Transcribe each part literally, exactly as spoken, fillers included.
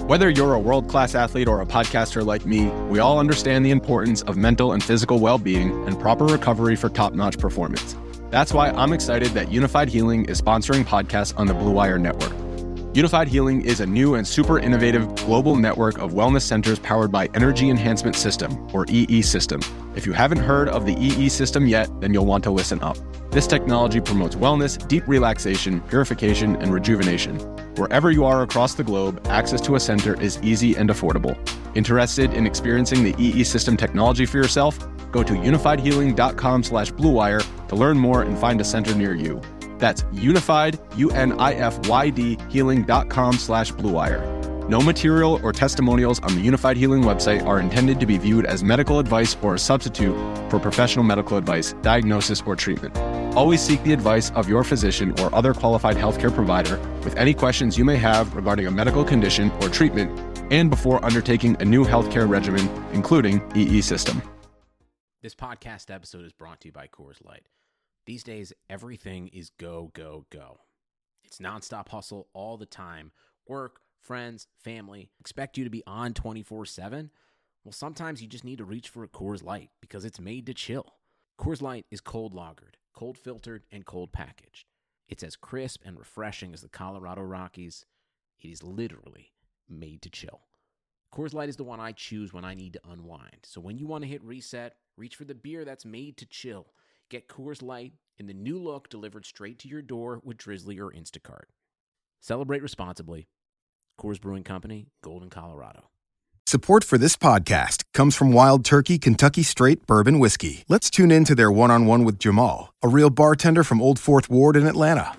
Whether you're a world-class athlete or a podcaster like me, we all understand the importance of mental and physical well-being and proper recovery for top-notch performance. That's why I'm excited that Unified Healing is sponsoring podcasts on the Blue Wire Network. Unified Healing is a new and super innovative global network of wellness centers powered by Energy Enhancement System, or E E System. If you haven't heard of the E E System yet, then you'll want to listen up. This technology promotes wellness, deep relaxation, purification, and rejuvenation. Wherever you are across the globe, access to a center is easy and affordable. Interested in experiencing the E E System technology for yourself? Go to unified healing dot com slash blue wire to learn more and find a center near you. That's unified, U N I F Y D, healing dot com slash blue wire. No material or testimonials on the Unified Healing website are intended to be viewed as medical advice or a substitute for professional medical advice, diagnosis, or treatment. Always seek the advice of your physician or other qualified healthcare provider with any questions you may have regarding a medical condition or treatment and before undertaking a new healthcare regimen, including E E System. This podcast episode is brought to you by Coors Light. These days, everything is go, go, go. It's nonstop hustle all the time. Work, friends, family, expect you to be on twenty-four seven. Well, sometimes you just need to reach for a Coors Light because it's made to chill. Coors Light is cold lagered, cold filtered, and cold packaged. It's as crisp and refreshing as the Colorado Rockies. It is literally made to chill. Coors Light is the one I choose when I need to unwind. So when you want to hit reset, reach for the beer that's made to chill. Get Coors Light in the new look delivered straight to your door with Drizzly or Instacart. Celebrate responsibly. Coors Brewing Company, Golden, Colorado. Support for this podcast comes from Wild Turkey Kentucky Straight Bourbon Whiskey. Let's tune in to their one-on-one with Jamal, a real bartender from Old Fourth Ward in Atlanta.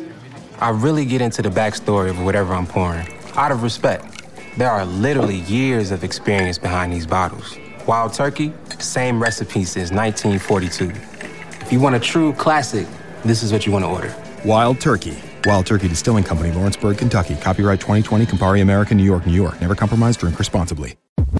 I really get into the backstory of whatever I'm pouring, out of respect. There are literally years of experience behind these bottles. Wild Turkey, same recipe since nineteen forty-two. If you want a true classic, this is what you want to order. Wild Turkey. Wild Turkey Distilling Company, Lawrenceburg, Kentucky. Copyright twenty twenty, Campari American, New York, New York. Never compromise, drink responsibly.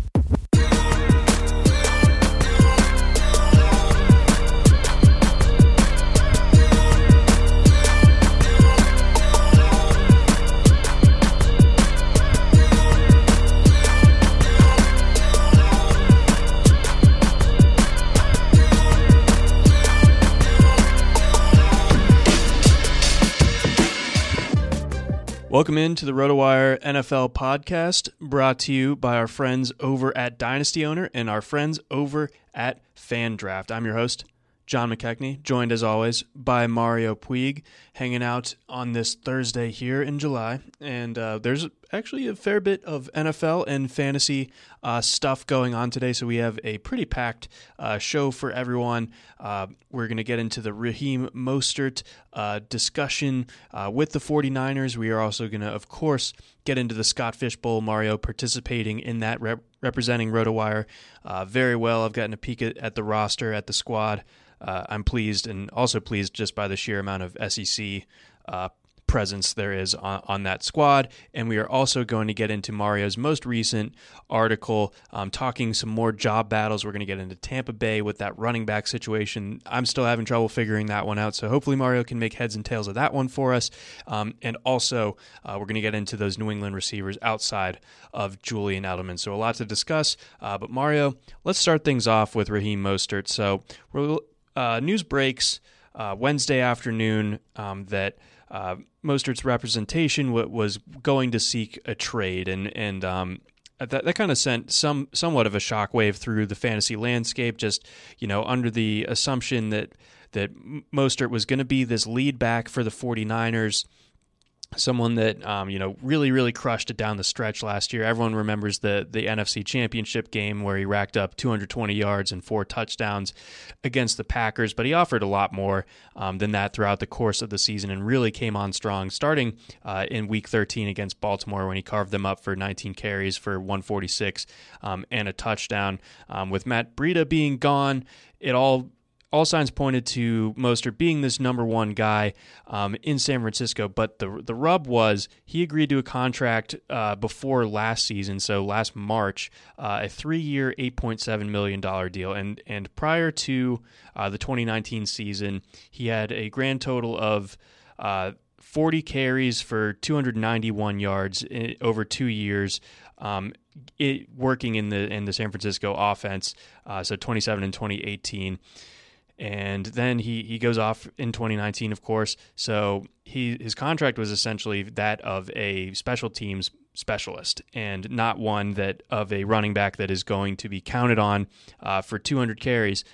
Welcome into the RotoWire N F L podcast, brought to you by our friends over at Dynasty Owner and our friends over at FanDraft. I'm your host, John McKechnie, joined as always by Mario Puig, hanging out on this Thursday here in July. And uh, there's actually a fair bit of N F L and fantasy uh, stuff going on today, so we have a pretty packed uh, show for everyone. Uh, we're going to get into the Raheem Mostert uh, discussion uh, with the 49ers. We are also going to, of course, get into the Scott Fish Bowl. Mario participating in that, rep- representing RotoWire uh, very well. I've gotten a peek at, at the roster, at the squad. Uh, I'm pleased, and also pleased just by the sheer amount of S E C uh, presence there is on, on that squad. And we are also going to get into Mario's most recent article, um, talking some more job battles. We're going to get into Tampa Bay with that running back situation. I'm still having trouble figuring that one out, so hopefully Mario can make heads and tails of that one for us. Um, and also, uh, we're going to get into those New England receivers outside of Julian Edelman. So a lot to discuss. Uh, but Mario, let's start things off with Raheem Mostert. So we're Uh, news breaks uh, Wednesday afternoon um, that uh, Mostert's representation w- was going to seek a trade, and and um, that that kind of sent some somewhat of a shockwave through the fantasy landscape. Just you know, under the assumption that that Mostert was going to be this lead back for the 49ers. Someone that um, you know really, really crushed it down the stretch last year. Everyone remembers the the N F C Championship game where he racked up two hundred twenty yards and four touchdowns against the Packers, but he offered a lot more um, than that throughout the course of the season and really came on strong, starting uh, in Week thirteen against Baltimore when he carved them up for nineteen carries for one forty-six um, and a touchdown. Um, with Matt Breida being gone, it all All signs pointed to Mostert being this number one guy um, in San Francisco, but the the rub was he agreed to a contract uh, before last season, so last March, uh, a three-year, eight point seven million dollars deal. And and prior to uh, the twenty nineteen season, he had a grand total of uh, forty carries for two hundred ninety-one yards in, over two years, um, it, working in the in the San Francisco offense, uh, so twenty-seven and twenty eighteen. And then he, he goes off in twenty nineteen, of course. So he his contract was essentially that of a special teams specialist and not one that of a running back that is going to be counted on uh, for two hundred carries.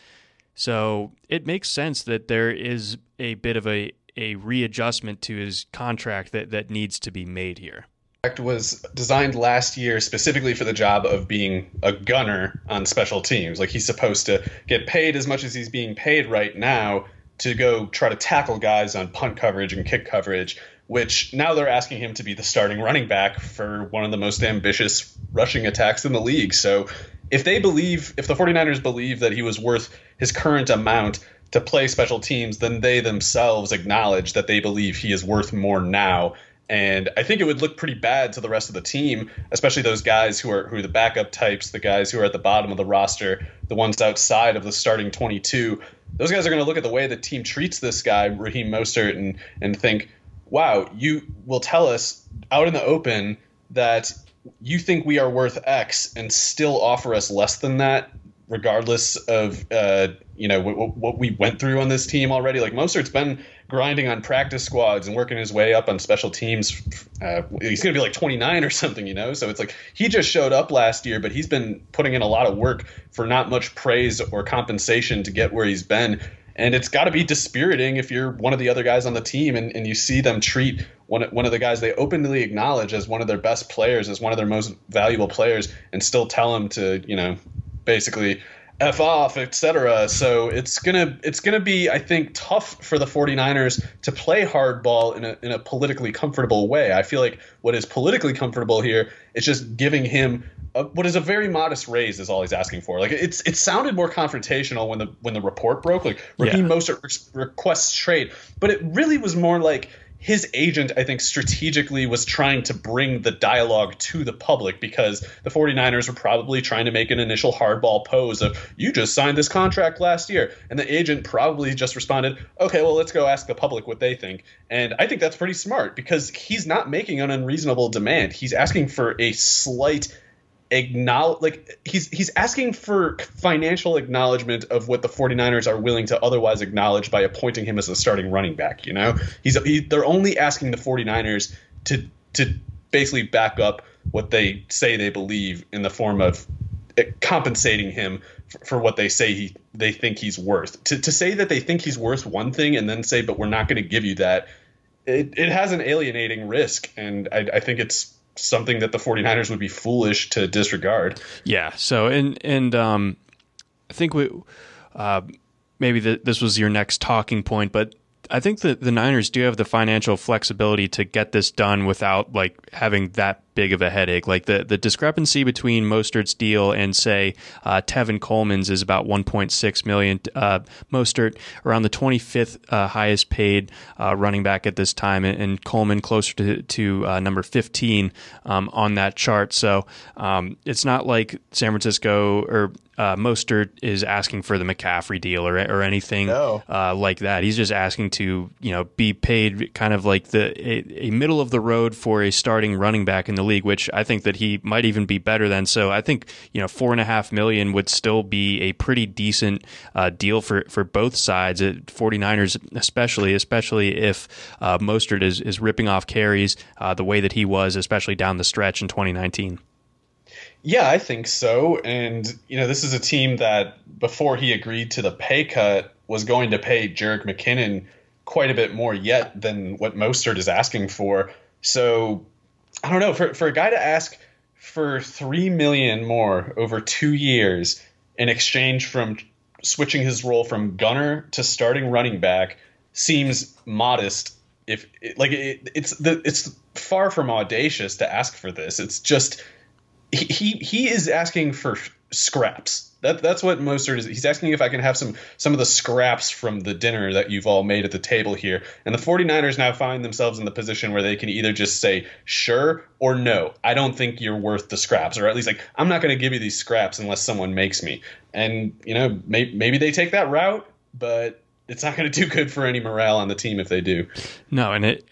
So it makes sense that there is a bit of a, a readjustment to his contract that, that needs to be made here. Was designed last year specifically for the job of being a gunner on special teams. Like, he's supposed to get paid as much as he's being paid right now to go try to tackle guys on punt coverage and kick coverage, which now they're asking him to be the starting running back for one of the most ambitious rushing attacks in the league. So if they believe, if the 49ers believe that he was worth his current amount to play special teams, then they themselves acknowledge that they believe he is worth more now. And I think it would look pretty bad to the rest of the team, especially those guys who are who are the backup types, the guys who are at the bottom of the roster, the ones outside of the starting twenty-two. Those guys are going to look at the way the team treats this guy, Raheem Mostert, and and think, wow, you will tell us out in the open that you think we are worth X and still offer us less than that, regardless of uh, you know w- what we went through on this team already. Like, Mostert's been grinding on practice squads and working his way up on special teams. Uh, he's going to be like twenty-nine or something, you know? So it's like he just showed up last year, but he's been putting in a lot of work for not much praise or compensation to get where he's been. And it's got to be dispiriting if you're one of the other guys on the team and, and you see them treat one, one of the guys they openly acknowledge as one of their best players, as one of their most valuable players, and still tell him to, you know, basically F off, et cetera. So it's gonna it's gonna be, I think, tough for the 49ers to play hardball in a in a politically comfortable way. I feel like what is politically comfortable here is just giving him a, what is a very modest raise is all he's asking for. Like, it's it sounded more confrontational when the when the report broke. Like, Raheem yeah. Mostert re- requests trade, but it really was more like his agent, I think, strategically was trying to bring the dialogue to the public because the 49ers were probably trying to make an initial hardball pose of, you just signed this contract last year. And the agent probably just responded, okay, well, let's go ask the public what they think. And I think that's pretty smart because he's not making an unreasonable demand. He's asking for a slight acknowledge, like he's he's asking for financial acknowledgement of what the 49ers are willing to otherwise acknowledge by appointing him as the starting running back. You know, he's he, they're only asking the 49ers to to basically back up what they say they believe in the form of compensating him for, for what they say he they think he's worth. To to say that they think he's worth one thing and then say, but we're not going to give you that, it, it has an alienating risk, and I, I think it's something that the 49ers would be foolish to disregard. Yeah. So, and, and, um, I think we, uh, maybe the, this was your next talking point, but I think that the Niners do have the financial flexibility to get this done without like having that big of a headache. Like the, the discrepancy between Mostert's deal and say uh, Tevin Coleman's is about one point six million dollars. Uh, Mostert around the twenty-fifth uh, highest paid uh, running back at this time, and, and Coleman closer to, to uh, number fifteen um, on that chart. So um, it's not like San Francisco or Uh, Mostert is asking for the McCaffrey deal or or anything no. uh, like that. He's just asking to, you know, be paid kind of like the a, a middle of the road for a starting running back in the league, which I think that he might even be better than. So I think, you know, four and a half million would still be a pretty decent uh, deal for, for both sides, at 49ers especially, especially if uh, Mostert is, is ripping off carries uh, the way that he was, especially down the stretch in twenty nineteen. Yeah, I think so. And, you know, this is a team that before he agreed to the pay cut was going to pay Jerick McKinnon quite a bit more yet than what Mostert is asking for. So I don't know, for, for a guy to ask for three million dollars more over two years in exchange from switching his role from gunner to starting running back seems modest. If like it, it's the it's far from audacious to ask for this. It's just He, he he is asking for scraps. That that's what Mostert is. He's asking if I can have some some of the scraps from the dinner that you've all made at the table here. And the 49ers now find themselves in the position where they can either just say sure or no. I don't think you're worth the scraps, or at least like I'm not going to give you these scraps unless someone makes me. And you know may, maybe they take that route, but it's not going to do good for any morale on the team if they do. No, and it. it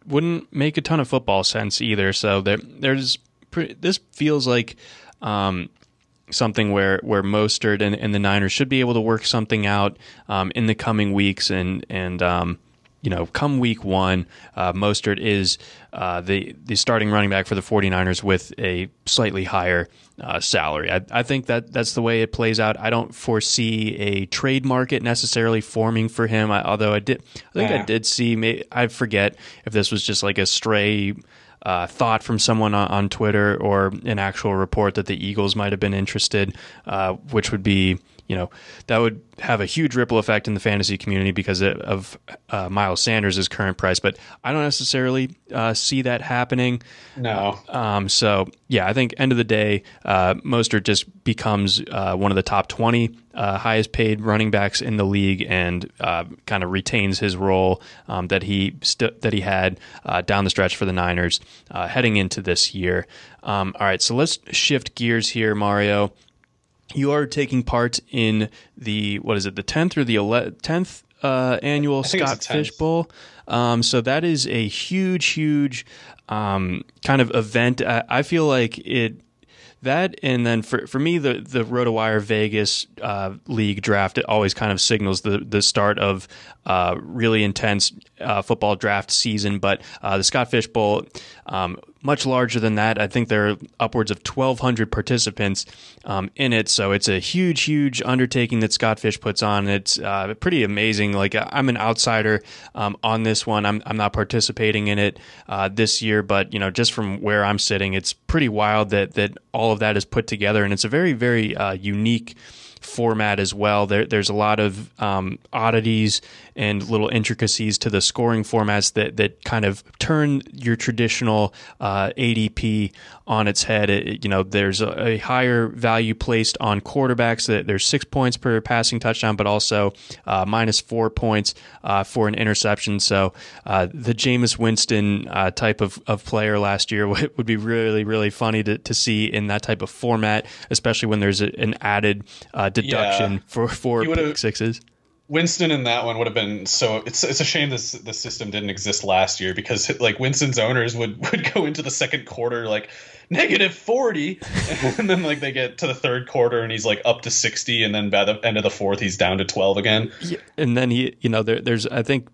wouldn't make a ton of football sense either. So there, there's pre- this feels like um, something where where Mostert and, and the Niners should be able to work something out um, in the coming weeks, and and um, you know, come week one, uh, Mostert is uh, the the starting running back for the 49ers with a slightly higher uh, salary. I, I think that that's the way it plays out. I don't foresee a trade market necessarily forming for him. I, although I did, I think yeah. I did see. Maybe, I forget if this was just like a stray uh, thought from someone on, on Twitter or an actual report that the Eagles might have been interested, uh, which would be. You know, that would have a huge ripple effect in the fantasy community because of uh, Miles Sanders' current price. But I don't necessarily uh, see that happening. No. Um, so, yeah, I think end of the day, uh, Mostert just becomes uh, one of the top twenty uh, highest paid running backs in the league and uh, kind of retains his role um, that he st- that he had uh, down the stretch for the Niners uh, heading into this year. Um, all right, so let's shift gears here, Mario. You are taking part in the, what is it, the tenth or the tenth uh, annual Scott Fish Bowl. Um, so that is a huge, huge um, kind of event. I, I feel like it, that, and then for for me, the the RotoWire Vegas uh, League draft, it always kind of signals the the start of uh, really intense uh, football draft season. But uh, the Scott Fish Bowl, um, much larger than that. I think there are upwards of twelve hundred participants um, in it. So it's a huge, huge undertaking that Scott Fish puts on. It's uh, pretty amazing. Like I'm an outsider um, on this one. I'm I'm not participating in it uh, this year, but you know, just from where I'm sitting, it's pretty wild that that all of that is put together, and it's a very, very uh, unique format as well. There, there's a lot of um, oddities and little intricacies to the scoring formats that that kind of turn your traditional uh, A D P on its head. It, you know, there's a, a higher value placed on quarterbacks. That there's six points per passing touchdown, but also uh, minus four points uh, for an interception. So uh, the Jameis Winston uh, type of, of player last year would, would be really, really funny to, to see in that type of format, especially when there's a, an added uh, deduction yeah. for for pick sixes. Winston in that one would have been so. It's it's a shame this the system didn't exist last year because like Winston's owners would, would go into the second quarter like negative forty, and then like they get to the third quarter and he's like up to sixty, and then by the end of the fourth he's down to twelve again. Yeah, and then he, you know, there there's I think.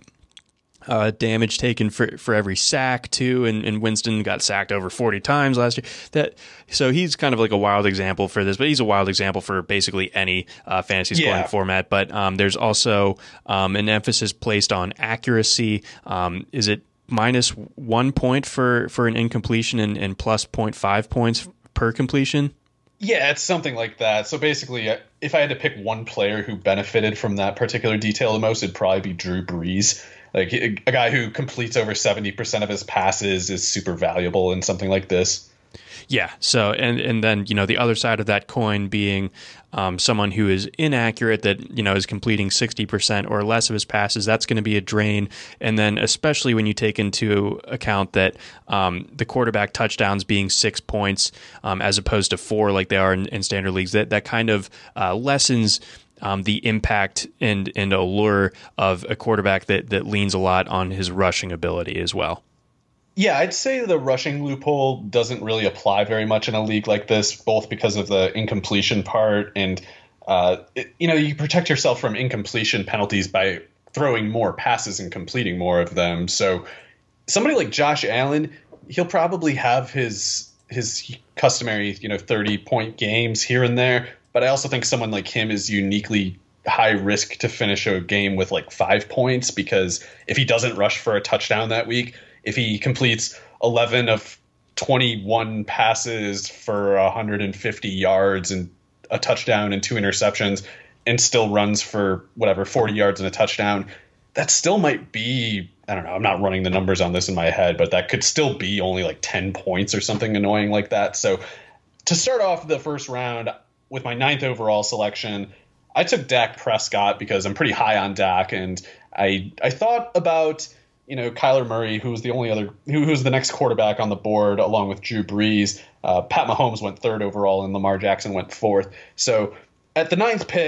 Uh, damage taken for, for every sack too, and, and Winston got sacked over forty times last year. That so he's kind of like a wild example for this, but he's a wild example for basically any uh, fantasy scoring yeah. format. But um, there's also um, an emphasis placed on accuracy. Um, is it minus one point for, for an incompletion and, and plus zero point five points per completion? Yeah, it's something like that. So basically, if I had to pick one player who benefited from that particular detail the most, it'd probably be Drew Brees. Like a guy who completes over seventy percent of his passes is super valuable in something like this. Yeah. So, and, and then, you know, the other side of that coin being um, someone who is inaccurate, that, you know, is completing sixty percent or less of his passes, that's going to be a drain. And then especially when you take into account that um, the quarterback touchdowns being six points um, as opposed to four like they are in, in standard leagues, that, that kind of uh, lessens Um, the impact and, and allure of a quarterback that, that leans a lot on his rushing ability as well. Yeah, I'd say the rushing loophole doesn't really apply very much in a league like this, both because of the incompletion part and, uh, it, you know, you protect yourself from incompletion penalties by throwing more passes and completing more of them. So somebody like Josh Allen, he'll probably have his his customary, you know, thirty-point games here and there. But I also think someone like him is uniquely high risk to finish a game with like five points because if he doesn't rush for a touchdown that week, if he completes eleven of twenty-one passes for one hundred fifty yards and a touchdown and two interceptions and still runs for whatever forty yards and a touchdown, that still might be, I don't know, I'm not running the numbers on this in my head, but that could still be only like ten points or something annoying like that. So to start off the first round, with my ninth overall selection, I took Dak Prescott because I'm pretty high on Dak, and I I thought about, you know, Kyler Murray, who was the only other who, who was the next quarterback on the board along with Drew Brees. Uh, Pat Mahomes went third overall, and Lamar Jackson went fourth. So at the ninth pick,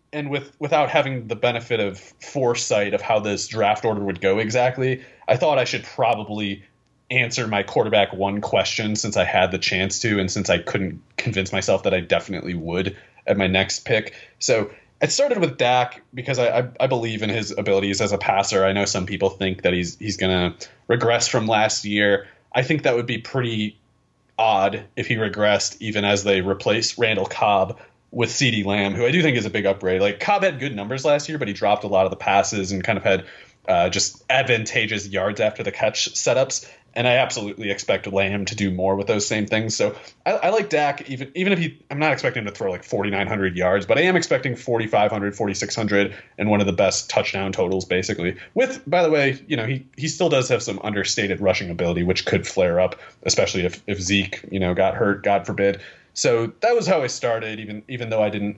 and with without having the benefit of foresight of how this draft order would go exactly, I thought I should probably answer my quarterback one question since I had the chance to, and since I couldn't convince myself that I definitely would at my next pick. So I started with Dak because I, I, I believe in his abilities as a passer. I know some people think that he's he's going to regress from last year. I think that would be pretty odd if he regressed, even as they replace Randall Cobb with CeeDee Lamb, who I do think is a big upgrade. Like, Cobb had good numbers last year, but he dropped a lot of the passes and kind of had uh, just advantageous yards after the catch setups. And I absolutely expect Lamb to do more with those same things. So I, I like Dak, even even if he, I'm not expecting him to throw like forty-nine hundred yards, but I am expecting forty-five hundred, forty-six hundred, and one of the best touchdown totals, basically. With, by the way, you know, he, he still does have some understated rushing ability, which could flare up, especially if, if Zeke, you know, got hurt, God forbid. So that was how I started, even even though I didn't,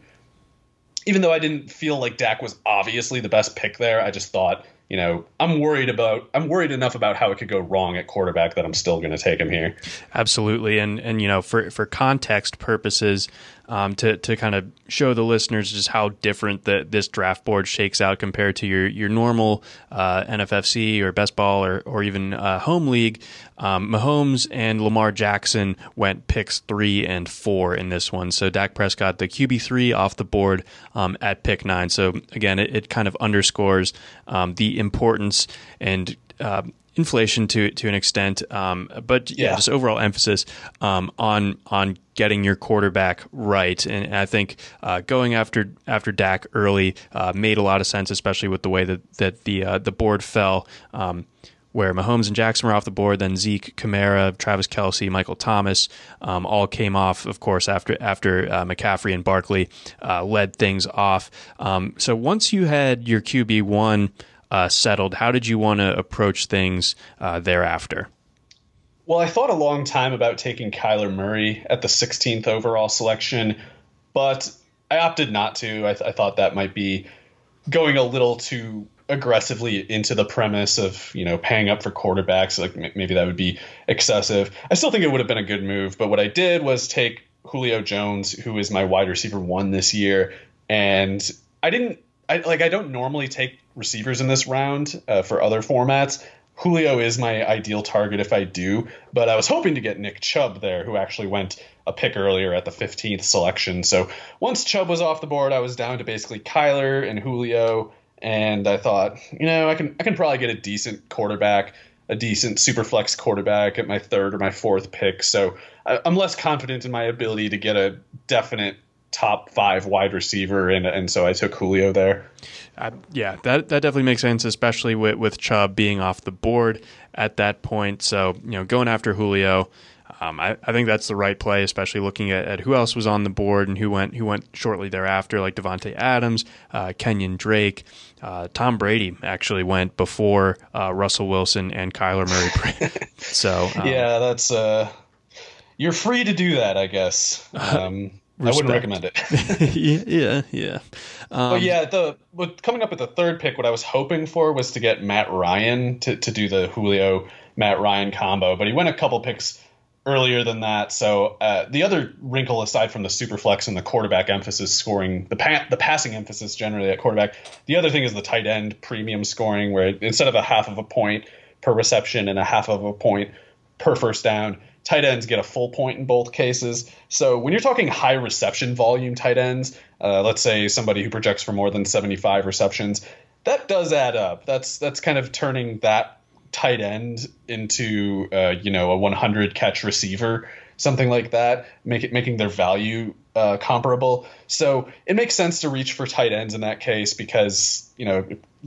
even though I didn't feel like Dak was obviously the best pick there. I just thought, you know, I'm worried about I'm worried enough about how it could go wrong at quarterback that I'm still going to take him here. Absolutely, and and you know, for for context purposes, um, to to kind of show the listeners just how different that this draft board shakes out compared to your your normal uh, N F F C or best ball or or even uh, home league. Um, Mahomes and Lamar Jackson went picks three and four in this one. So Dak Prescott, the Q B three, off the board um, at pick nine. So again, it, it kind of underscores um, the importance and uh, inflation to to an extent, um, but yeah, yeah, just overall emphasis um, on on getting your quarterback right. And, and I think uh, going after after Dak early uh, made a lot of sense, especially with the way that that the uh, the board fell. Um, where Mahomes and Jackson were off the board, then Zeke, Kamara, Travis Kelce, Michael Thomas um, all came off, of course, after after uh, McCaffrey and Barkley uh, led things off. Um, so once you had your Q B one uh, settled, how did you want to approach things uh, thereafter? Well, I thought a long time about taking Kyler Murray at the sixteenth overall selection, but I opted not to. I, th- I thought that might be going a little too aggressively into the premise of, you know, paying up for quarterbacks. Like maybe that would be excessive. I still think it would have been a good move, but what I did was take Julio Jones, who is my wide receiver one this year, and I didn't I like I don't normally take receivers in this round uh, for other formats. Julio is my ideal target if I do, but I was hoping to get Nick Chubb there, who actually went a pick earlier at the fifteenth selection. So once Chubb was off the board, I was down to basically Kyler and Julio. And I thought, you know, I can I can probably get a decent quarterback, a decent super flex quarterback at my third or my fourth pick. So I, I'm less confident in my ability to get a definite top five wide receiver, and and so I took Julio there. Uh, yeah, that that definitely makes sense, especially with with Chubb being off the board at that point. So, you know, going after Julio, Um, I, I think that's the right play, especially looking at, at who else was on the board and who went who went shortly thereafter, like Devontae Adams, uh, Kenyon Drake, uh, Tom Brady actually went before uh, Russell Wilson and Kyler Murray. so um, yeah, that's uh, you're free to do that, I guess. Um, I wouldn't recommend it. yeah, yeah. Um, but yeah, the with coming up with the third pick, what I was hoping for was to get Matt Ryan to to do the Julio Matt Ryan combo, but he went a couple picks earlier than that. So uh, the other wrinkle, aside from the super flex and the quarterback emphasis scoring, the pa- the passing emphasis generally at quarterback, the other thing is the tight end premium scoring, where instead of a half of a point per reception and a half of a point per first down, tight ends get a full point in both cases. So when you're talking high reception volume tight ends, uh, let's say somebody who projects for more than seventy-five receptions, that does add up. That's that's kind of turning that tight end into uh, you know, a one hundred catch receiver, something like that, make it making their value uh, comparable. So it makes sense to reach for tight ends in that case, because, you know,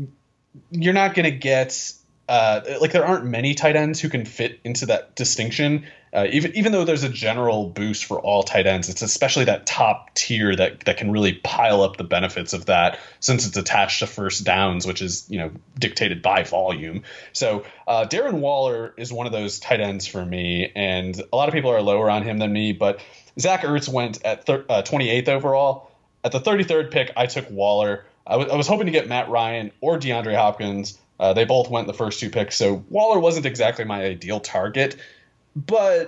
you're not going to get uh, like there aren't many tight ends who can fit into that distinction. Uh, even even though there's a general boost for all tight ends, it's especially that top tier that that can really pile up the benefits of that, since it's attached to first downs, which is, you know, dictated by volume. So uh, Darren Waller is one of those tight ends for me, and a lot of people are lower on him than me. But Zach Ertz went at thir- uh, twenty-eighth overall. At the thirty-third pick, I took Waller. I, w- I was hoping to get Matt Ryan or DeAndre Hopkins. Uh, they both went the first two picks, so Waller wasn't exactly my ideal target. But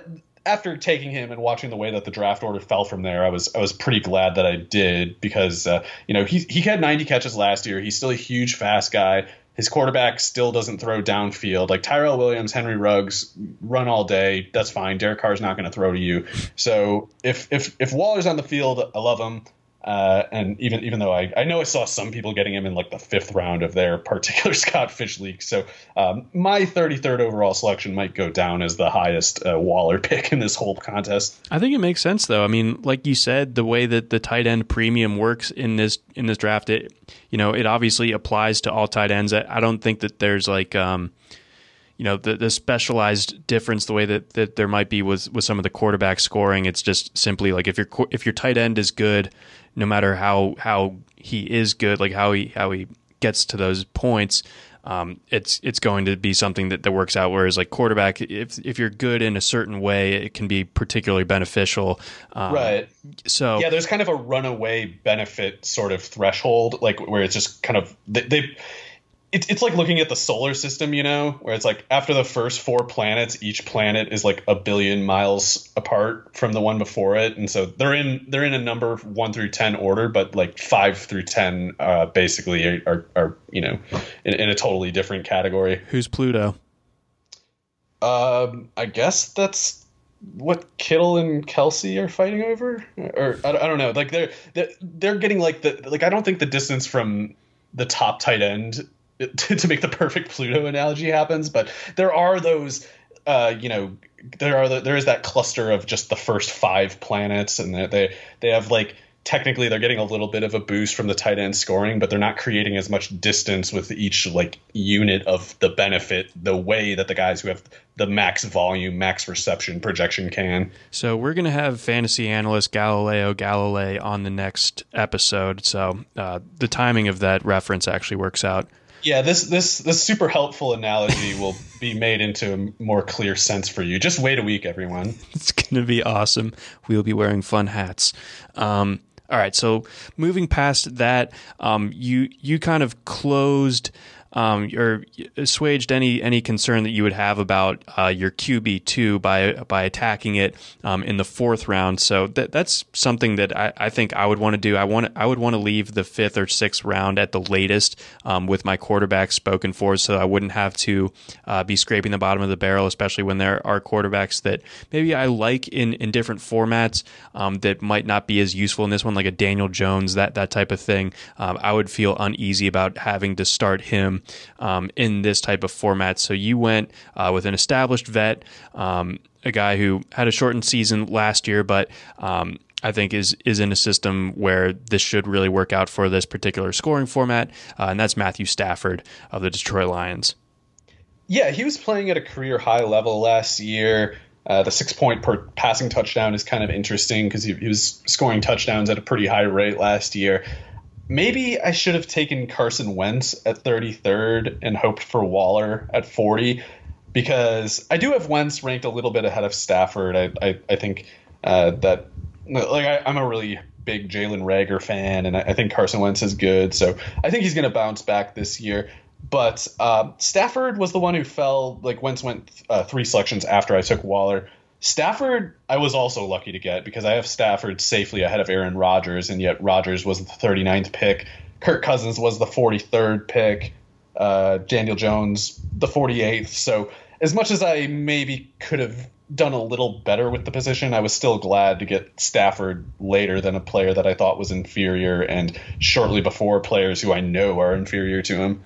after taking him and watching the way that the draft order fell from there, I was I was pretty glad that I did because uh, you know he he had ninety catches last year. He's still a huge fast guy. His quarterback still doesn't throw downfield. Like Tyrell Williams, Henry Ruggs run all day. That's fine. Derek Carr's not going to throw to you. So if if if Waller's on the field, I love him. Uh, and even even though I, I know I saw some people getting him in like the fifth round of their particular Scott Fish league. So um, my thirty-third overall selection might go down as the highest uh, Waller pick in this whole contest. I think it makes sense, though. I mean, like you said, the way that the tight end premium works in this in this draft, it you know it obviously applies to all tight ends. I, I don't think that there's like um, you know the the specialized difference the way that, that there might be with with some of the quarterback scoring. It's just simply like if your if your tight end is good, no matter how how he is good, like how he how he gets to those points, um, it's it's going to be something that, that works out. Whereas like quarterback, if if you're good in a certain way, it can be particularly beneficial. Um, right. So yeah, there's kind of a runaway benefit sort of threshold, like where it's just kind of they. they It's it's like looking at the solar system, you know, where it's like after the first four planets, each planet is like a billion miles apart from the one before it, and so they're in they're in a number one through ten order, but like five through ten uh, basically are, are are you know in, in a totally different category. Who's Pluto? Um, I guess that's what Kittle and Kelsey are fighting over, or I, I don't know. Like they're they're they're getting like the like I don't think the distance from the top tight end To, to make the perfect Pluto analogy happens, but there are those, uh, you know, there are the, there is that cluster of just the first five planets, and they, they they have like technically they're getting a little bit of a boost from the tight end scoring, but they're not creating as much distance with each like unit of the benefit the way that the guys who have the max volume, max reception projection can. So we're going to have fantasy analyst Galileo Galilei on the next episode, so uh, the timing of that reference actually works out. Yeah, this this this super helpful analogy will be made into a more clear sense for you. Just wait a week, everyone. It's going to be awesome. We'll be wearing fun hats. Um, all right, so moving past that, um, you you kind of closed um, or assuaged any any concern that you would have about uh, your Q B two by by attacking it um, in the fourth round. So that that's something that I, I think I would want to do. I want I would want to leave the fifth or sixth round at the latest um, with my quarterback spoken for, so I wouldn't have to uh, be scraping the bottom of the barrel, especially when there are quarterbacks that maybe I like in, in different formats um, that might not be as useful in this one, like a Daniel Jones, that that type of thing. Um, I would feel uneasy about having to start him Um, in this type of format. So you went uh, with an established vet, um, a guy who had a shortened season last year, but um, I think is is in a system where this should really work out for this particular scoring format, uh, and that's Matthew Stafford of the Detroit Lions. Yeah, he was playing at a career high level last year. Uh, the six point per passing touchdown is kind of interesting because he, he was scoring touchdowns at a pretty high rate last year. Maybe I should have taken Carson Wentz at thirty-third and hoped for Waller at forty, because I do have Wentz ranked a little bit ahead of Stafford. I I, I think uh, that like I, I'm a really big Jalen Reagor fan, and I, I think Carson Wentz is good, so I think he's going to bounce back this year. But uh, Stafford was the one who fell. Like Wentz went uh, three selections after I took Waller. Stafford, I was also lucky to get because I have Stafford safely ahead of Aaron Rodgers, and yet Rodgers was the thirty-ninth pick. Kirk Cousins was the forty-third pick. Uh, Daniel Jones, the forty-eighth. So as much as I maybe could have done a little better with the position, I was still glad to get Stafford later than a player that I thought was inferior and shortly before players who I know are inferior to him.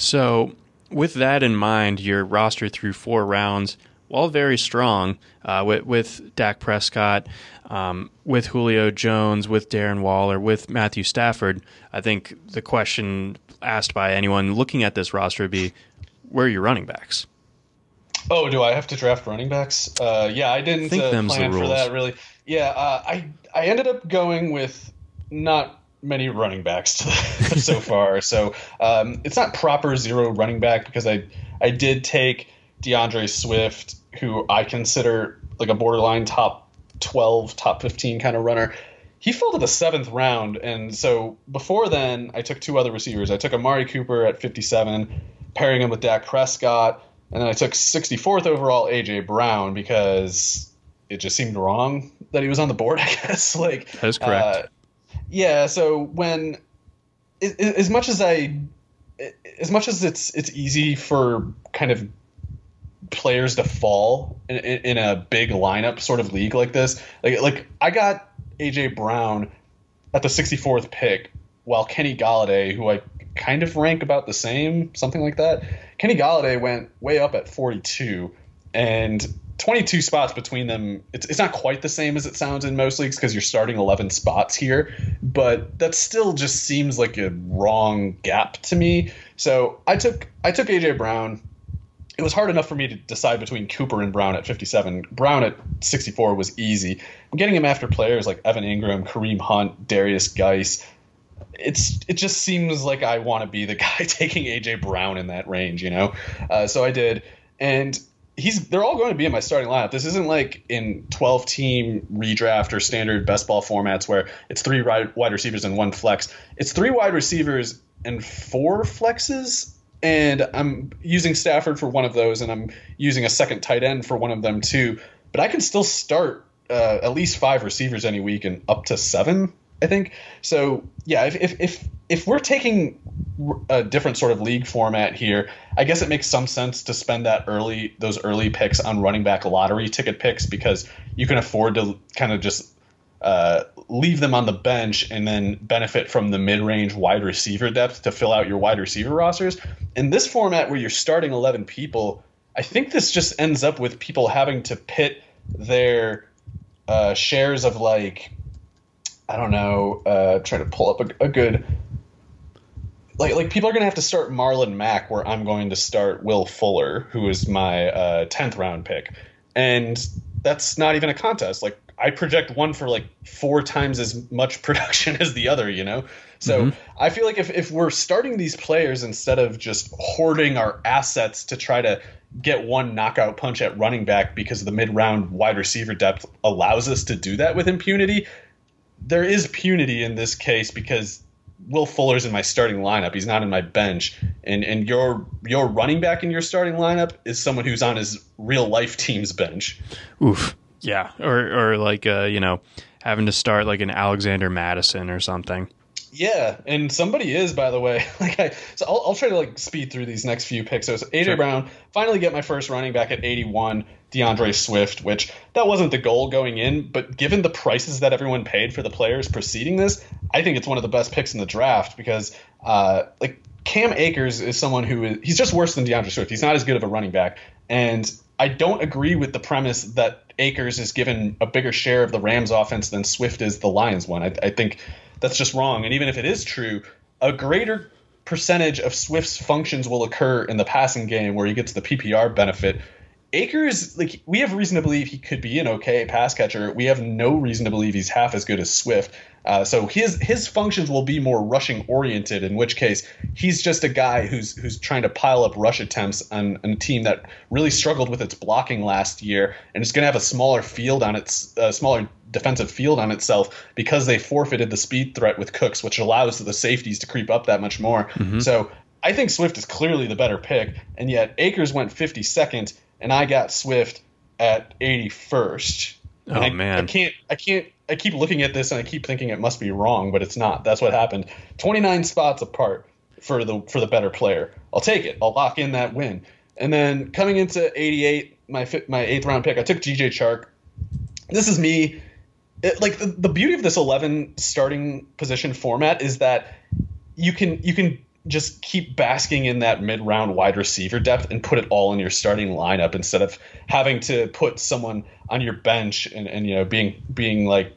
So with that in mind, your roster through four rounds, while very strong, uh, with, with Dak Prescott, um, with Julio Jones, with Darren Waller, with Matthew Stafford, I think the question asked by anyone looking at this roster would be, where are your running backs? Oh, do I have to draft running backs? Uh, yeah, I didn't think uh, plan for that, really. Yeah, uh, I I ended up going with not many running backs so far. So um, it's not proper zero running back because I I did take DeAndre Swift, who I consider like a borderline top twelve, top fifteen kind of runner. He fell to the seventh round, and so before then, I took two other receivers. I took Amari Cooper at fifty-seven, pairing him with Dak Prescott, and then I took sixty-fourth overall A J Brown because it just seemed wrong that he was on the board, I guess. Like that's correct. Uh, yeah. So when, as much as I, as much as it's it's easy for kind of players to fall in, in a big lineup sort of league like this, like like I got A J Brown at the sixty-fourth pick, while Kenny Golladay, who I kind of rank about the same, something like that. Kenny Golladay went way up at forty-two, and twenty-two spots between them. It's, it's not quite the same as it sounds in most leagues because you're starting eleven spots here, but that still just seems like a wrong gap to me. So I took I took A J Brown. It was hard enough for me to decide between Cooper and Brown at fifty-seven. Brown at sixty-four was easy. I'm getting him after players like Evan Ingram, Kareem Hunt, Darius Geis. It's it just seems like I want to be the guy taking A J Brown in that range, you know. Uh, so I did, and he's they're all going to be in my starting lineup. This isn't like in twelve team redraft or standard best ball formats where it's three wide receivers and one flex. It's three wide receivers and four flexes. And I'm using Stafford for one of those, and I'm using a second tight end for one of them too. But I can still start uh, at least five receivers any week, and up to seven, I think. So yeah, if if if, if we're taking a different sort of league format here, I guess it makes some sense to spend that early those early picks on running back lottery ticket picks, because you can afford to kind of just uh, leave them on the bench and then benefit from the mid-range wide receiver depth to fill out your wide receiver rosters. In this format where you're starting eleven people, I think this just ends up with people having to pit their uh, shares of, like, I don't know, uh, trying to pull up a, a good like like people are going to have to start Marlon Mack where I'm going to start Will Fuller, who is my uh, tenth round pick. And that's not even a contest. Like, I project one for like four times as much production as the other, you know? So mm-hmm. I feel like if, if we're starting these players instead of just hoarding our assets to try to get one knockout punch at running back because the mid-round wide receiver depth allows us to do that with impunity, there is punity in this case because Will Fuller's in my starting lineup. He's not in my bench. And and your your running back in your starting lineup is someone who's on his real life team's bench. Oof. Yeah, or or like uh, you know, having to start like an Alexander Madison or something. Yeah, and somebody is, by the way. Like I, so I'll, I'll try to like speed through these next few picks. So it's A J sure. Brown, finally get my first running back at eighty-one, DeAndre Swift, which that wasn't the goal going in, but given the prices that everyone paid for the players preceding this, I think it's one of the best picks in the draft because uh, like Cam Akers is someone who is he's just worse than DeAndre Swift. He's not as good of a running back, and I don't agree with the premise that Akers is given a bigger share of the Rams offense than Swift is the Lions one. I, I think that's just wrong. And even if it is true, a greater percentage of Swift's functions will occur in the passing game where he gets the P P R benefit. Akers, like, we have reason to believe he could be an okay pass catcher. We have no reason to believe he's half as good as Swift. Uh, so his his functions will be more rushing oriented, in which case he's just a guy who's who's trying to pile up rush attempts on, on a team that really struggled with its blocking last year, and it's going to have a smaller field on its uh, smaller defensive field on itself because they forfeited the speed threat with Cooks, which allows the safeties to creep up that much more. Mm-hmm. So I think Swift is clearly the better pick, and yet Akers went fifty-second. And I got Swift at eighty-first. Oh, I, man. I can't, I can't, I keep looking at this and I keep thinking it must be wrong, but it's not. That's what happened. twenty-nine spots apart for the, for the better player. I'll take it. I'll lock in that win. And then coming into eighty-eight, my my eighth round pick, I took G J Chark. This is me. It, like the, the beauty of this eleven starting position format is that you can, you can, just keep basking in that mid-round wide receiver depth and put it all in your starting lineup instead of having to put someone on your bench and, and you know being being like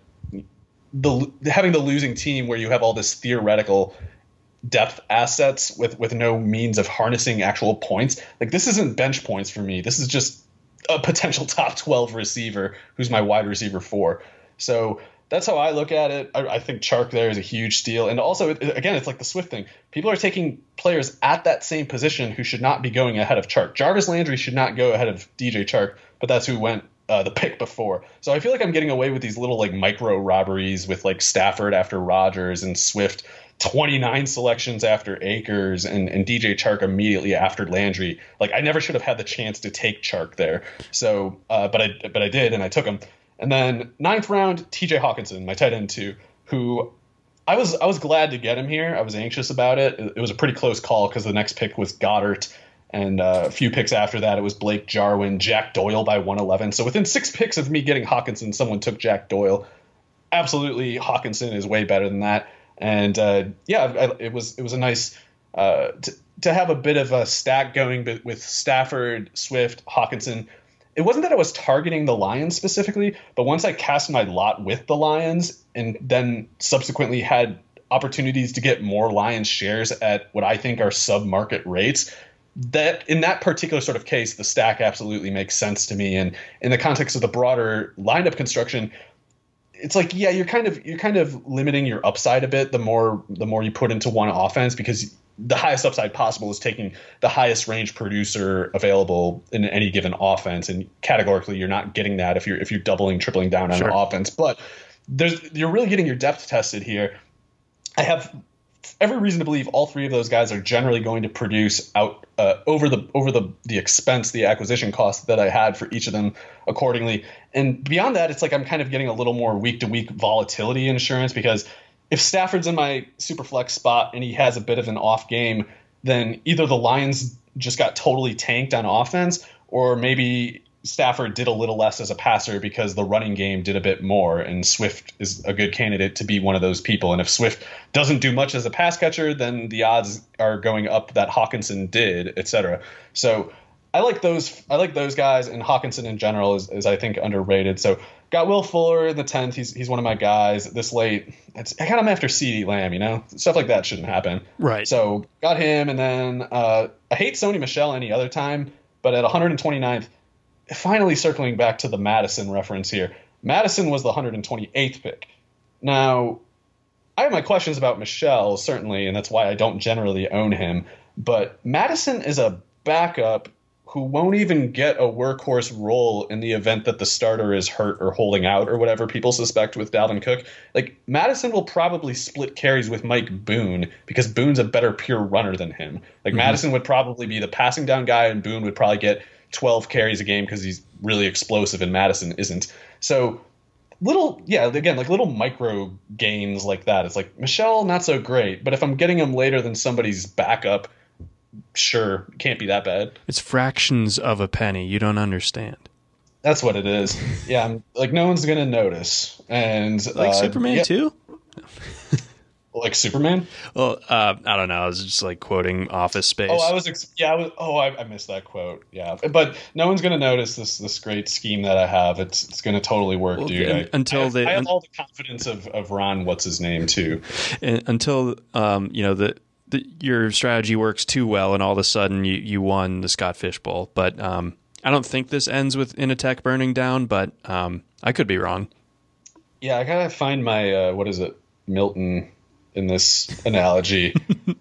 the having the losing team where you have all this theoretical depth assets with with no means of harnessing actual points. Like, this isn't bench points for me. This is just a potential top twelve receiver who's my wide receiver four. So that's how I look at it. I, I think Chark there is a huge steal. And also, it, again, it's like the Swift thing. People are taking players at that same position who should not be going ahead of Chark. Jarvis Landry should not go ahead of D J Chark, but that's who went uh, the pick before. So I feel like I'm getting away with these little like micro robberies with like Stafford after Rodgers and Swift twenty-nine selections after Akers and, and D J Chark immediately after Landry. Like, I never should have had the chance to take Chark there. So, uh, but I but I did, and I took him. And then ninth round, T J Hawkinson, my tight end two, who I was I was glad to get him here. I was anxious about it. It, it was a pretty close call because the next pick was Goddard. And uh, a few picks after that, it was Blake Jarwin, Jack Doyle by one eleven. So within six picks of me getting Hawkinson, someone took Jack Doyle. Absolutely, Hawkinson is way better than that. And uh, yeah, I, it was it was a nice uh, to, to have a bit of a stack going with Stafford, Swift, Hawkinson. It wasn't that I was targeting the Lions specifically, but once I cast my lot with the Lions and then subsequently had opportunities to get more Lions shares at what I think are sub-market rates, that in that particular sort of case, the stack absolutely makes sense to me. And in the context of the broader lineup construction, it's like, yeah, you're kind of you're kind of limiting your upside a bit the more the more you put into one offense, because the highest upside possible is taking the highest range producer available in any given offense, and categorically you're not getting that if you're if you're doubling, tripling down on Sure. an offense. But there's you're really getting your depth tested here. I have every reason to believe all three of those guys are generally going to produce out uh, over the over the the expense, the acquisition cost that I had for each of them accordingly. And beyond that, it's like I'm kind of getting a little more week to week volatility insurance, because if Stafford's in my super flex spot and he has a bit of an off game, then either the Lions just got totally tanked on offense, or maybe Stafford did a little less as a passer because the running game did a bit more, and Swift is a good candidate to be one of those people. And if Swift doesn't do much as a pass catcher, then the odds are going up that Hawkinson did, et cetera. So I like those. I like those guys, and Hawkinson in general is, is I think underrated. So got Will Fuller in the tenth. He's he's one of my guys this late. It's, I got him after CeeDee Lamb. You know, stuff like that shouldn't happen. Right. So got him, and then uh, I hate Sony Michel any other time, but at one hundred twenty-ninth. Finally circling back to the Madison reference here. Madison was the one hundred twenty-eighth pick. Now, I have my questions about Michel, certainly, and that's why I don't generally own him. But Madison is a backup who won't even get a workhorse role in the event that the starter is hurt or holding out or whatever people suspect with Dalvin Cook. Like, Madison will probably split carries with Mike Boone because Boone's a better pure runner than him. Like, mm-hmm. Madison would probably be the passing down guy, and Boone would probably get twelve carries a game because he's really explosive and Madison isn't. So little, yeah, again, like little micro gains like that. It's like Michel, not so great, but if I'm getting him later than somebody's backup, sure, can't be that bad. It's fractions of a penny. You don't understand. That's what it is. Yeah, I'm, like no one's gonna notice. And like uh, Superman yeah, too. Like Superman. Well, uh, I don't know. I was just like quoting Office Space. Oh, I was. Ex- yeah, I was. Oh, I, I missed that quote. Yeah, but no one's gonna notice this this great scheme that I have. It's it's gonna totally work, well, dude. and, I, until I have, they, I have un- all the confidence of of Ron. What's his name too? And, until um, you know the, the your strategy works too well, and all of a sudden you you won the Scott Fish Bowl. But um, I don't think this ends with Initech burning down. But um, I could be wrong. Yeah, I gotta find my uh, what is it, Milton. In this analogy,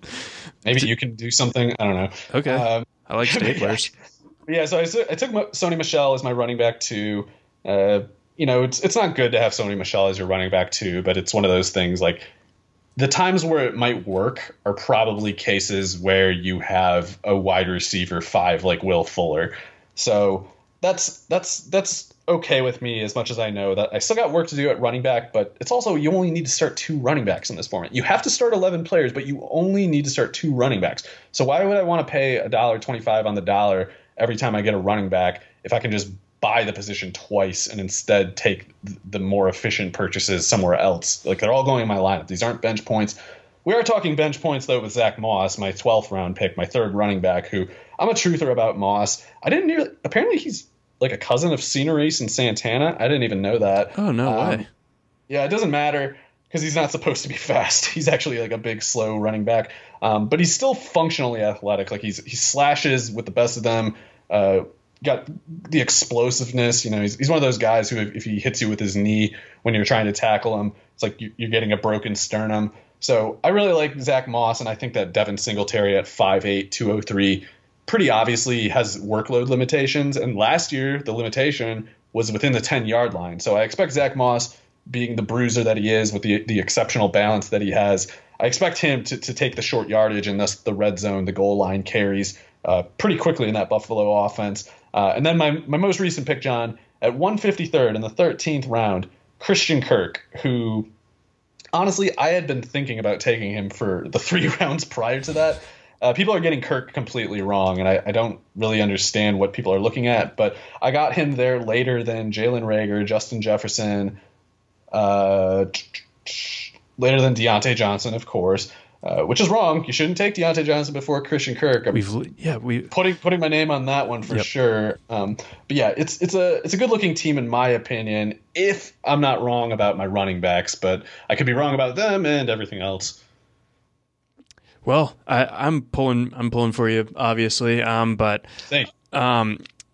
maybe you can do something. I don't know. Okay, um, I like staplers. Yeah, yeah, so I, I took Sony Michel as my running back too. Uh, you know, it's it's not good to have Sony Michel as your running back too, but it's one of those things like the times where it might work are probably cases where you have a wide receiver five like Will Fuller. So that's that's that's okay with me, as much as I know that I still got work to do at running back, but it's also you only need to start two running backs in this format. You have to start eleven players, but you only need to start two running backs. So why would I want to pay one dollar twenty-five on the dollar every time I get a running back if I can just buy the position twice and instead take the more efficient purchases somewhere else? Like, they're all going in my lineup. These aren't bench points. We are talking bench points, though, with Zach Moss, my twelfth round pick, my third running back, who I'm a truther about Moss. I didn't nearly, apparently he's like a cousin of Cenaris and Santana. I didn't even know that. Oh, no um, way. Yeah, it doesn't matter because he's not supposed to be fast. He's actually like a big, slow running back. Um, but he's still functionally athletic. Like he's he slashes with the best of them. Uh, got the explosiveness. You know, he's, he's one of those guys who, if, if he hits you with his knee when you're trying to tackle him, it's like you, you're getting a broken sternum. So I really like Zach Moss, and I think that Devin Singletary at five eight, two oh three pretty obviously has workload limitations, and last year the limitation was within the ten-yard line. So I expect Zach Moss, being the bruiser that he is with the the exceptional balance that he has, I expect him to, to take the short yardage and thus the red zone, the goal line carries uh, pretty quickly in that Buffalo offense. Uh, and then my, my most recent pick, John, at one fifty-third in the thirteenth round, Christian Kirk, who honestly I had been thinking about taking him for the three rounds prior to that. Uh, people are getting Kirk completely wrong, and I, I don't really understand what people are looking at. But I got him there later than Jalen Reagor, Justin Jefferson, uh, later than Deontay Johnson, of course, uh, which is wrong. You shouldn't take Deontay Johnson before Christian Kirk. I'm We've yeah we putting putting my name on that one for yep. sure. Um, but yeah, it's it's a it's a good looking team in my opinion. If I'm not wrong about my running backs, but I could be wrong about them and everything else. Well, I, I'm pulling. I'm pulling for you, obviously. Um, but um,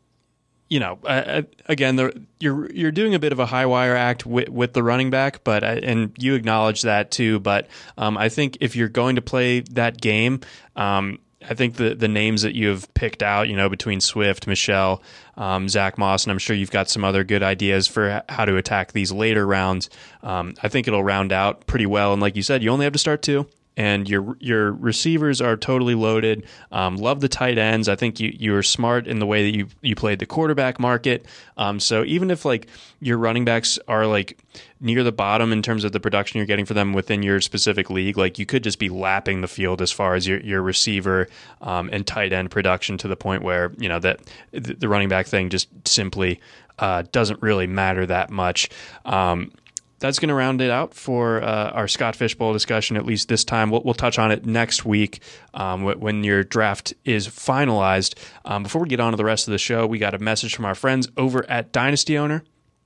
you know, I, I, again, the, you're you're doing a bit of a high wire act with, with the running back, but I, and you acknowledge that too. But um, I think if you're going to play that game, um, I think the the names that you have picked out, you know, between Swift, Michelle, um, Zach Moss, and I'm sure you've got some other good ideas for how to attack these later rounds. Um, I think it'll round out pretty well. And like you said, you only have to start two. And your your receivers are totally loaded. Um, love the tight ends. I think you you were smart in the way that you you played the quarterback market. Um, so even if like your running backs are like near the bottom in terms of the production you're getting for them within your specific league, like you could just be lapping the field as far as your your receiver um, and tight end production to the point where you know that the running back thing just simply uh, doesn't really matter that much. Um, That's going to round it out for uh, our Scott Fish Bowl discussion, at least this time. We'll, we'll touch on it next week um, when your draft is finalized. Um, before we get on to the rest of the show, we got a message from our friends over at Dynasty Owner.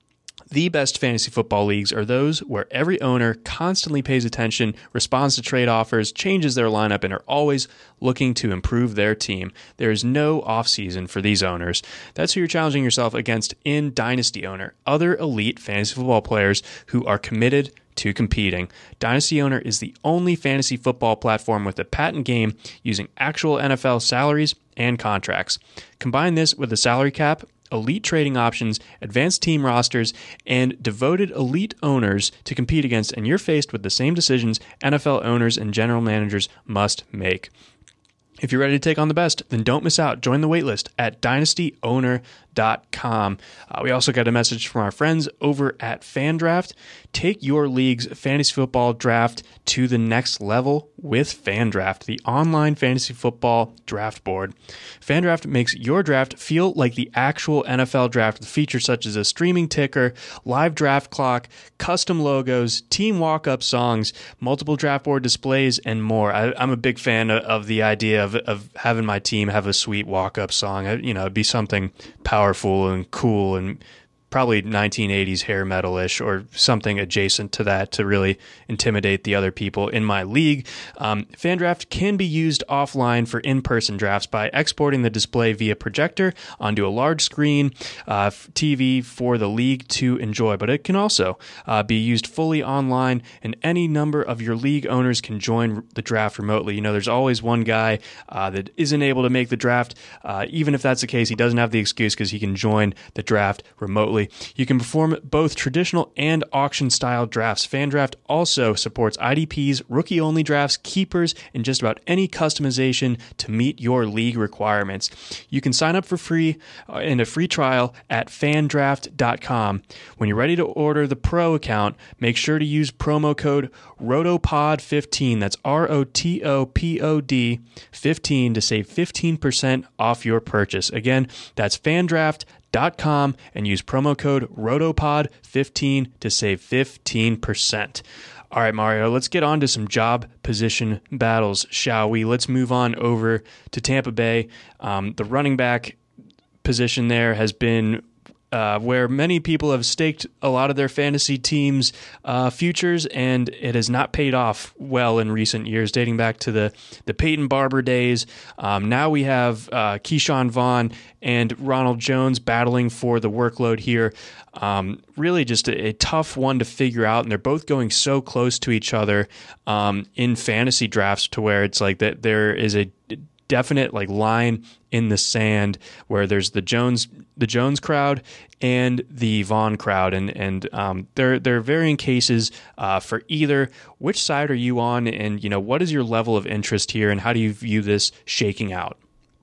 The best fantasy football leagues are those where every owner constantly pays attention, responds to trade offers, changes their lineup, and are always looking to improve their team. There is no offseason for these owners. That's who you're challenging yourself against in Dynasty Owner, other elite fantasy football players who are committed to competing. Dynasty Owner is the only fantasy football platform with a patent game using actual N F L salaries and contracts. Combine this with a salary cap, elite trading options, advanced team rosters, and devoted elite owners to compete against, and you're faced with the same decisions N F L owners and general managers must make. If you're ready to take on the best, then don't miss out. Join the waitlist at dynasty owner dot com. Uh, we also got a message from our friends over at FanDraft. Take your league's fantasy football draft to the next level with FanDraft, the online fantasy football draft board. FanDraft makes your draft feel like the actual N F L draft with features such as a streaming ticker, live draft clock, custom logos, team walk-up songs, multiple draft board displays, and more. I, I'm a big fan of, of the idea of, of having my team have a sweet walk-up song. I, you know, it'd be something powerful and cool and probably nineteen eighties hair metal-ish or something adjacent to that to really intimidate the other people in my league. Um, FanDraft can be used offline for in-person drafts by exporting the display via projector onto a large screen uh, T V for the league to enjoy, but it can also uh, be used fully online, and any number of your league owners can join the draft remotely. You know, there's always one guy uh, that isn't able to make the draft. Uh, even if that's the case, he doesn't have the excuse because he can join the draft remotely. You can perform both traditional and auction-style drafts. FanDraft also supports I D Ps, rookie-only drafts, keepers, and just about any customization to meet your league requirements. You can sign up for free uh, in a free trial at fan draft dot com. When you're ready to order the Pro account, make sure to use promo code ROTOPOD fifteen. That's R O T O P O D fifteen to save fifteen percent off your purchase. Again, that's fan draft dot com and use promo code ROTOPOD fifteen to save fifteen percent. All right, Mario, let's get on to some job position battles, shall we? Let's move on over to Tampa Bay. Um, the running back position there has been Uh, where many people have staked a lot of their fantasy teams' uh, futures, and it has not paid off well in recent years, dating back to the, the Peyton Barber days. Um, now we have uh, Keyshawn Vaughn and Ronald Jones battling for the workload here. Um, really just a, a tough one to figure out, and they're both going so close to each other um, in fantasy drafts to where it's like that there is a definite like line in the sand where there's the Jones the Jones crowd and the Vaughn crowd, and and um, there there are varying cases uh, for either. Which side are you on, and you know what is your level of interest here, and how do you view this shaking out?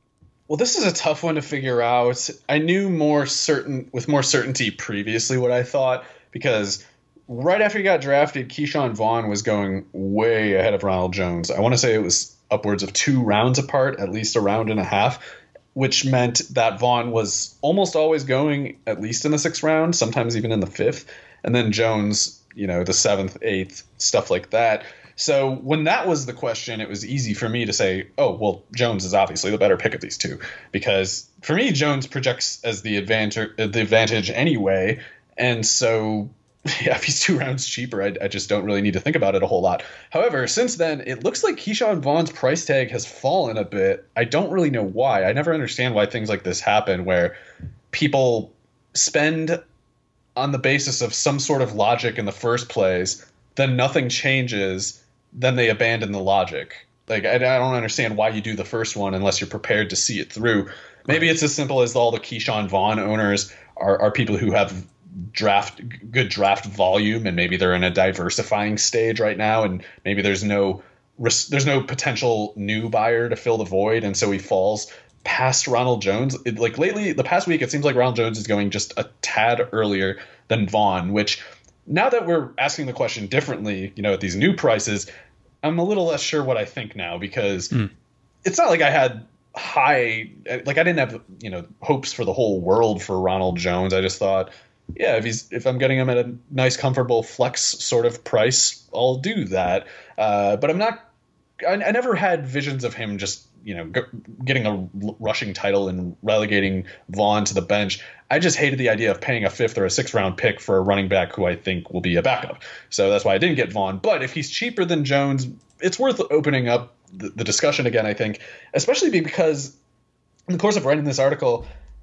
Well, this is a tough one to figure out. I knew more certain with more certainty previously what I thought, because right after he got drafted, Keyshawn Vaughn was going way ahead of Ronald Jones. I want to say it was upwards of two rounds apart, at least a round and a half, which meant that Vaughn was almost always going at least in the sixth round, sometimes even in the fifth, and then Jones, you know, the seventh, eighth, stuff like that. So when that was the question, it was easy for me to say, oh, well, Jones is obviously the better pick of these two, because for me, Jones projects as the advantage, the advantage anyway. And so, yeah, if he's two rounds cheaper, I, I just don't really need to think about it a whole lot. However, since then, it looks like Keyshawn Vaughn's price tag has fallen a bit. I don't really know why. I never understand why things like this happen, where people spend on the basis of some sort of logic in the first place, then nothing changes, then they abandon the logic. Like, I, I don't understand why you do the first one unless you're prepared to see it through. Maybe it's as simple as all the Keyshawn Vaughn owners are, are people who have draft good draft volume, and maybe they're in a diversifying stage right now, and maybe there's no there's no potential new buyer to fill the void, and so he falls past Ronald Jones. It, like lately, the past week, it seems like Ronald Jones is going just a tad earlier than Vaughn, which now that we're asking the question differently, you know, at these new prices, I'm a little less sure what I think now, because mm. it's not like I had high, like I didn't have, you know, hopes for the whole world for Ronald Jones. I just thought, yeah, if he's if I'm getting him at a nice, comfortable flex sort of price, I'll do that. Uh, but I'm not. I, I never had visions of him just, you know, g- getting a rushing title and relegating Vaughn to the bench. I just hated the idea of paying a fifth or a sixth round pick for a running back who I think will be a backup. So that's why I didn't get Vaughn. But if he's cheaper than Jones, it's worth opening up the, the discussion again, I think, especially because in the course of writing this article,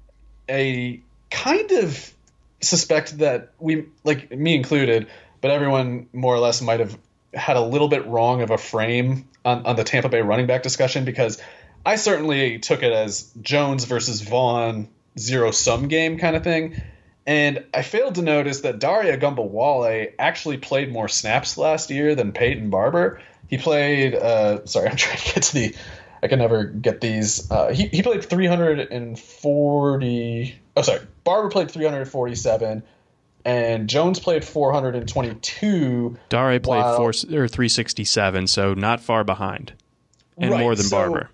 I kind of suspect that we, like me included, but everyone more or less might have had a little bit wrong of a frame on, on the Tampa Bay running back discussion, because I certainly took it as Jones versus Vaughn zero-sum game kind of thing. And I failed to notice that Dare Ogunbowale actually played more snaps last year than Peyton Barber. He played uh, – sorry, I'm trying to get to the – I can never get these. Uh, he, he played three hundred forty – oh, sorry. Barber played three hundred forty-seven, and Jones played four hundred twenty-two. Dare played while, four or three sixty-seven, so not far behind, and right, more than so, Barber.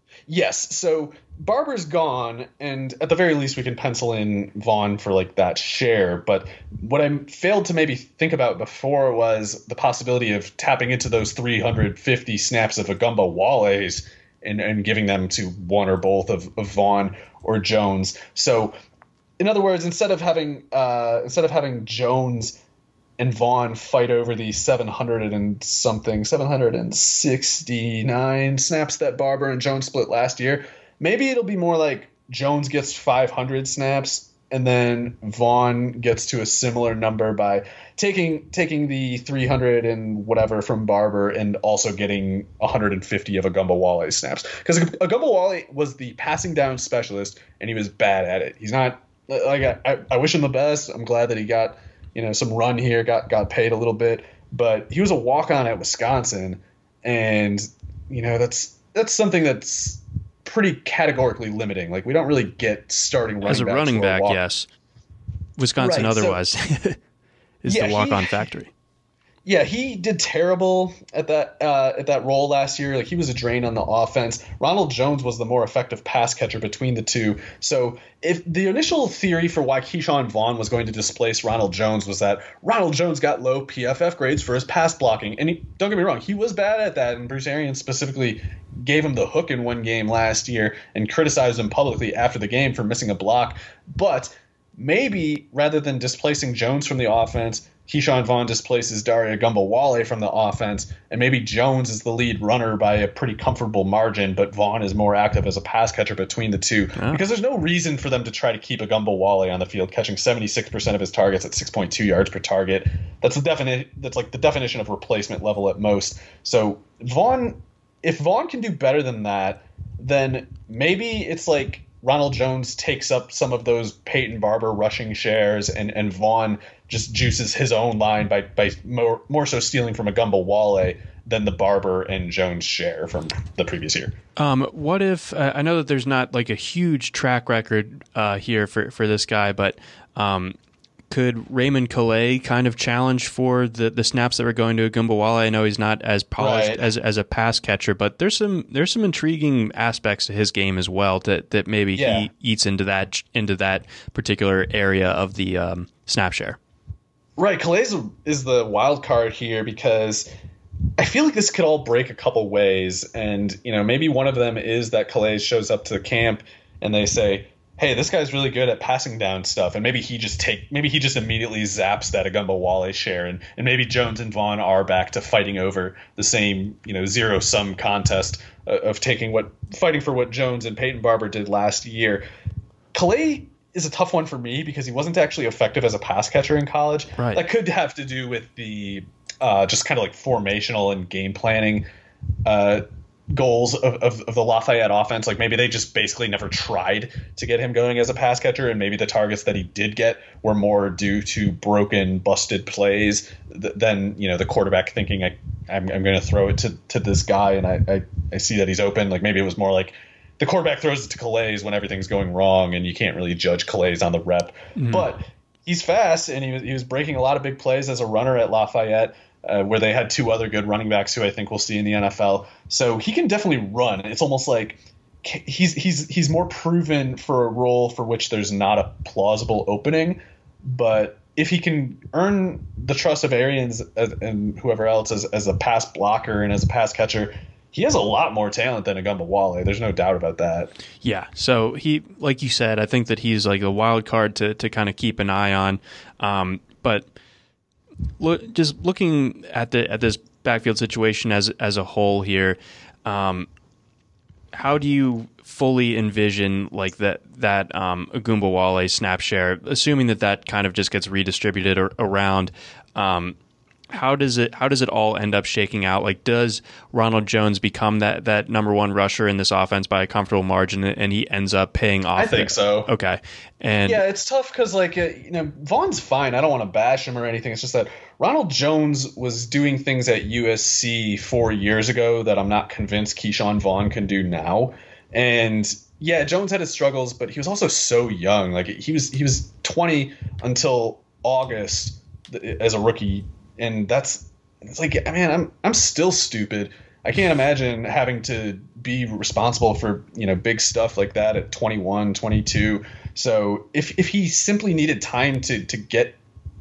Yes, so Barber's gone, and at the very least we can pencil in Vaughn for like that share. But what I failed to maybe think about before was the possibility of tapping into those three hundred fifty snaps of Ogunbowale's and, and giving them to one or both of, of Vaughn or Jones. So in other words, instead of having uh, instead of having Jones and Vaughn fight over the seven hundred and something, seven hundred sixty-nine snaps that Barber and Jones split last year, maybe it'll be more like Jones gets five hundred snaps and then Vaughn gets to a similar number by taking taking the three hundred and whatever from Barber and also getting one hundred fifty of Ogunbowale snaps. Because Ogunbowale was the passing down specialist, and he was bad at it. He's not like I, I wish him the best. I'm glad that he got, you know, some run here, got got paid a little bit, but he was a walk-on at Wisconsin, and you know that's that's something that's pretty categorically limiting. Like, we don't really get starting running as a running back. A yes, Wisconsin right, otherwise so, is yeah, the walk-on he, factory. Yeah, he did terrible at that uh, at that role last year. Like, he was a drain on the offense. Ronald Jones was the more effective pass catcher between the two. So if the initial theory for why Keyshawn Vaughn was going to displace Ronald Jones was that Ronald Jones got low P F F grades for his pass blocking, and he, don't get me wrong, he was bad at that, and Bruce Arians specifically gave him the hook in one game last year and criticized him publicly after the game for missing a block. But maybe rather than displacing Jones from the offense, Keyshawn Vaughn displaces Dare Ogunbowale from the offense, and maybe Jones is the lead runner by a pretty comfortable margin, but Vaughn is more active as a pass catcher between the two. Oh. Because there's no reason for them to try to keep Ogunbowale on the field, catching seventy-six percent of his targets at six point two yards per target. That's the defini- That's like the definition of replacement level at most. So Vaughn, if Vaughn can do better than that, then maybe it's like Ronald Jones takes up some of those Peyton Barber rushing shares, and, and Vaughn just juices his own line by by more, more so stealing from Ogunbowale than the Barber and Jones share from the previous year. Um, what if uh, I know that there's not like a huge track record uh, here for, for this guy, but um, could Raymond Calais kind of challenge for the, the snaps that were going to Agumbawale? I know he's not as polished right. as as a pass catcher, but there's some there's some intriguing aspects to his game as well that, that maybe yeah. he eats into that into that particular area of the um, snap share. Right, Calais is the wild card here because I feel like this could all break a couple ways, and you know maybe one of them is that Calais shows up to the camp and they say, hey, this guy's really good at passing down stuff, and maybe he just take maybe he just immediately zaps that Agumbawale share, and, and maybe Jones and Vaughn are back to fighting over the same you know zero sum contest uh, of taking what fighting for what Jones and Peyton Barber did last year. Calais is a tough one for me because he wasn't actually effective as a pass catcher in college. Right. That could have to do with the uh, just kind of like formational and game planning uh, goals of, of, of the Lafayette offense. Like maybe they just basically never tried to get him going as a pass catcher, and maybe the targets that he did get were more due to broken, busted plays th- than you know the quarterback thinking I, I'm, I'm going to throw it to, to this guy and I, I I see that he's open. Like maybe it was more like the quarterback throws it to Calais when everything's going wrong, and you can't really judge Calais on the rep. Mm-hmm. But he's fast, and he was, he was breaking a lot of big plays as a runner at Lafayette, uh, where they had two other good running backs who I think we'll see in the N F L. So he can definitely run. It's almost like he's he's he's more proven for a role for which there's not a plausible opening. But if he can earn the trust of Arians and whoever else as, as a pass blocker and as a pass catcher, he has a lot more talent than Agumbawale. There's no doubt about that. Yeah. So he, like you said, I think that he's like a wild card to, to kind of keep an eye on. Um, but look, just looking at the at this backfield situation as as a whole here, um, how do you fully envision like that that um, Agumbawale snap share, assuming that that kind of just gets redistributed or, around? Um, How does it how does it all end up shaking out? Like, does Ronald Jones become that, that number one rusher in this offense by a comfortable margin, and he ends up paying off? I think it? so. Okay, and yeah, it's tough because like uh, you know Vaughn's fine. I don't want to bash him or anything. It's just that Ronald Jones was doing things at U S C four years ago that I'm not convinced Keyshawn Vaughn can do now. And yeah, Jones had his struggles, but he was also so young. Like he was he was twenty until August as a rookie. And that's it's like, I mean, I'm I'm still stupid. I can't imagine having to be responsible for, you know, big stuff like that at twenty-one, twenty-two. So if if he simply needed time to to get,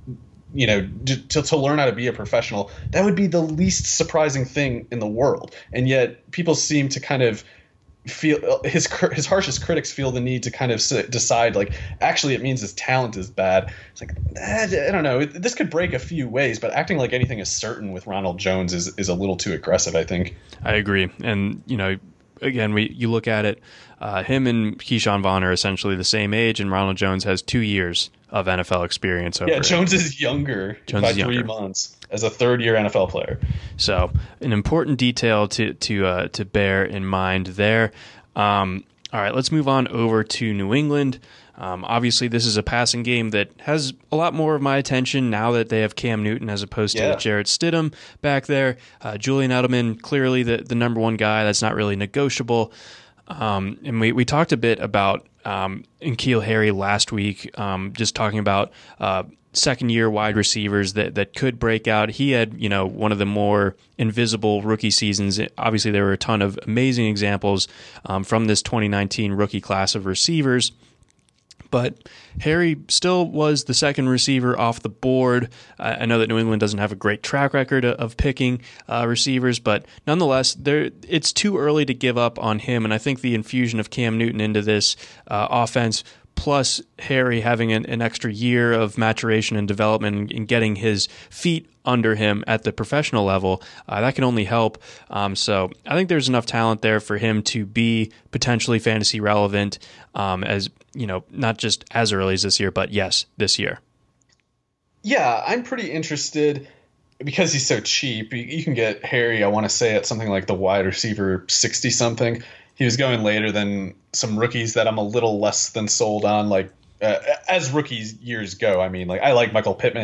you know, to to learn how to be a professional, that would be the least surprising thing in the world. And yet people seem to kind of feel his his harshest critics feel the need to kind of decide like actually it means his talent is bad. It's like I don't know, this could break a few ways, but acting like anything is certain with Ronald Jones is is a little too aggressive, I think. I agree. And you know, again, we you look at it, uh, him and Keyshawn Vaughn are essentially the same age, and Ronald Jones has two years of N F L experience over yeah Jones him. is younger Jones by is younger. three months as a third year N F L player. So an important detail to to uh, to bear in mind there. Um, all right, let's move on over to New England. Um, obviously, this is a passing game that has a lot more of my attention now that they have Cam Newton as opposed yeah. to Jarrett Stidham back there. Uh, Julian Edelman, clearly the, the number one guy. That's not really negotiable. Um, and we, we talked a bit about um, N'Keal Harry last week, um, just talking about uh, second-year wide receivers that, that could break out. He had, you know, one of the more invisible rookie seasons. Obviously, there were a ton of amazing examples um, from this twenty nineteen rookie class of receivers. But Harry still was the second receiver off the board. Uh, I know that New England doesn't have a great track record of picking uh, receivers, but nonetheless, there it's too early to give up on him. And I think the infusion of Cam Newton into this uh, offense, plus Harry having an, an extra year of maturation and development and getting his feet under him at the professional level, uh, that can only help. Um, so I think there's enough talent there for him to be potentially fantasy relevant, um, as you know, not just as early as this year, but yes, this year. Yeah, I'm pretty interested because he's so cheap. You can get Harry, I want to say, at something like the wide receiver sixty something. He was going later than some rookies that I'm a little less than sold on, like uh, as rookies years go. I mean, like I like Michael Pittman.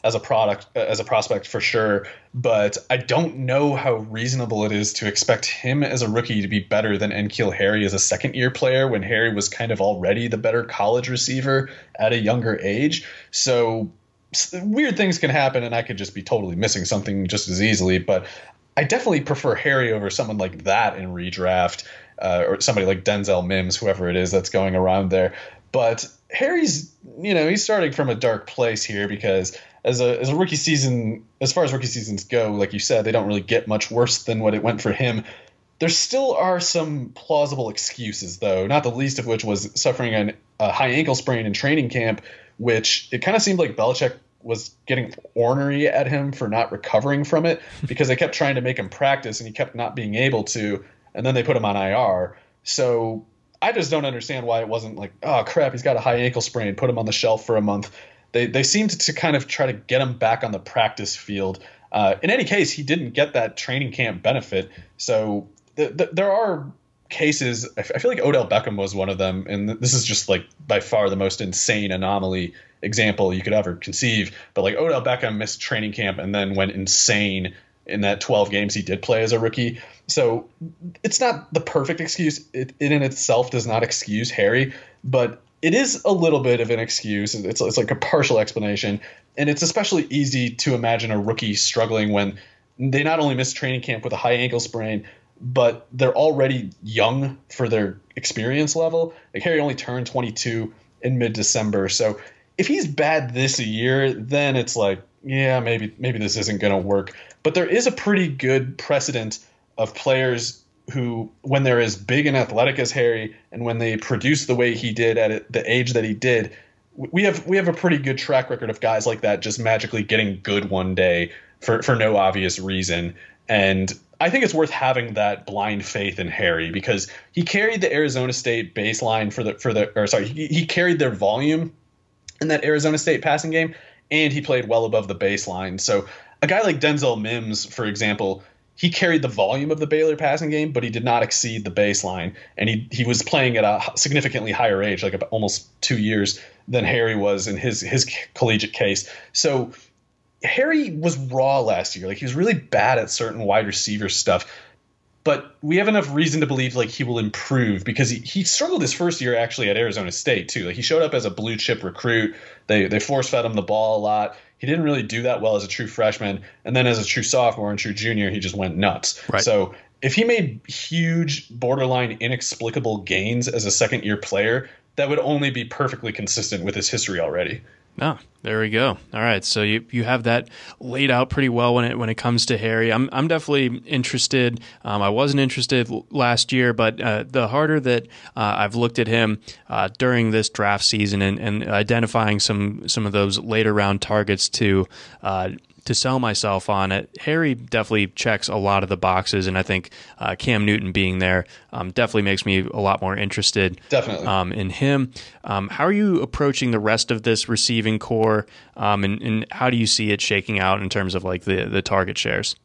as a product, as a prospect for sure. But I don't know how reasonable it is to expect him as a rookie to be better than N'Keal Harry as a second year player when Harry was kind of already the better college receiver at a younger age. So weird things can happen, and I could just be totally missing something just as easily. But I definitely prefer Harry over someone like that in redraft, uh, or somebody like Denzel Mims, whoever it is that's going around there. But Harry's, you know, he's starting from a dark place here because as a as a rookie season, as far as rookie seasons go, like you said, they don't really get much worse than what it went for him. There still are some plausible excuses, though, not the least of which was suffering an, a high ankle sprain in training camp, which it kind of seemed like Belichick was getting ornery at him for not recovering from it because they kept trying to make him practice and he kept not being able to, and then they put him on I R. So I just don't understand why it wasn't like, oh crap, he's got a high ankle sprain, put him on the shelf for a month. They they seemed to kind of try to get him back on the practice field. Uh, in any case, he didn't get that training camp benefit. So th- th- there are cases, I, f- I feel like Odell Beckham was one of them, and th- this is just like by far the most insane anomaly example you could ever conceive. But like Odell Beckham missed training camp and then went insane in that twelve games he did play as a rookie. So it's not the perfect excuse. It, it in itself does not excuse Harry, but it is a little bit of an excuse. It's, it's like a partial explanation. And it's especially easy to imagine a rookie struggling when they not only miss training camp with a high ankle sprain, but they're already young for their experience level. Like Harry only turned twenty-two in mid-December. So if he's bad this year, then it's like, yeah, maybe maybe this isn't going to work. But there is a pretty good precedent of players who, when they're as big and athletic as Harry, and when they produce the way he did at the age that he did, we have we have a pretty good track record of guys like that just magically getting good one day for, for no obvious reason. And I think it's worth having that blind faith in Harry because he carried the Arizona State baseline for the for the or sorry he, he carried their volume in that Arizona State passing game, and he played well above the baseline. So a guy like Denzel Mims, for example, he carried the volume of the Baylor passing game, but he did not exceed the baseline. And he he was playing at a significantly higher age, like almost two years than Harry was in his his collegiate case. So Harry was raw last year. Like he was really bad at certain wide receiver stuff. But we have enough reason to believe like he will improve because he, he struggled his first year actually at Arizona State too. Like he showed up as a blue chip recruit. They they force fed him the ball a lot. He didn't really do that well as a true freshman. And then as a true sophomore and true junior, he just went nuts. Right. So if he made huge, borderline inexplicable gains as a second year player, that would only be perfectly consistent with his history already. Oh, there we go. All right, so you you have that laid out pretty well when it when it comes to Harry. I'm I'm definitely interested. Um, I wasn't interested last year, but uh, the harder that uh, I've looked at him uh, during this draft season and, and identifying some some of those later round targets to. Uh, to sell myself on it, Harry definitely checks a lot of the boxes, and I think uh, Cam Newton being there um, definitely makes me a lot more interested definitely um, in him. Um, how are you approaching the rest of this receiving core, um, and, and how do you see it shaking out in terms of like the, the target shares?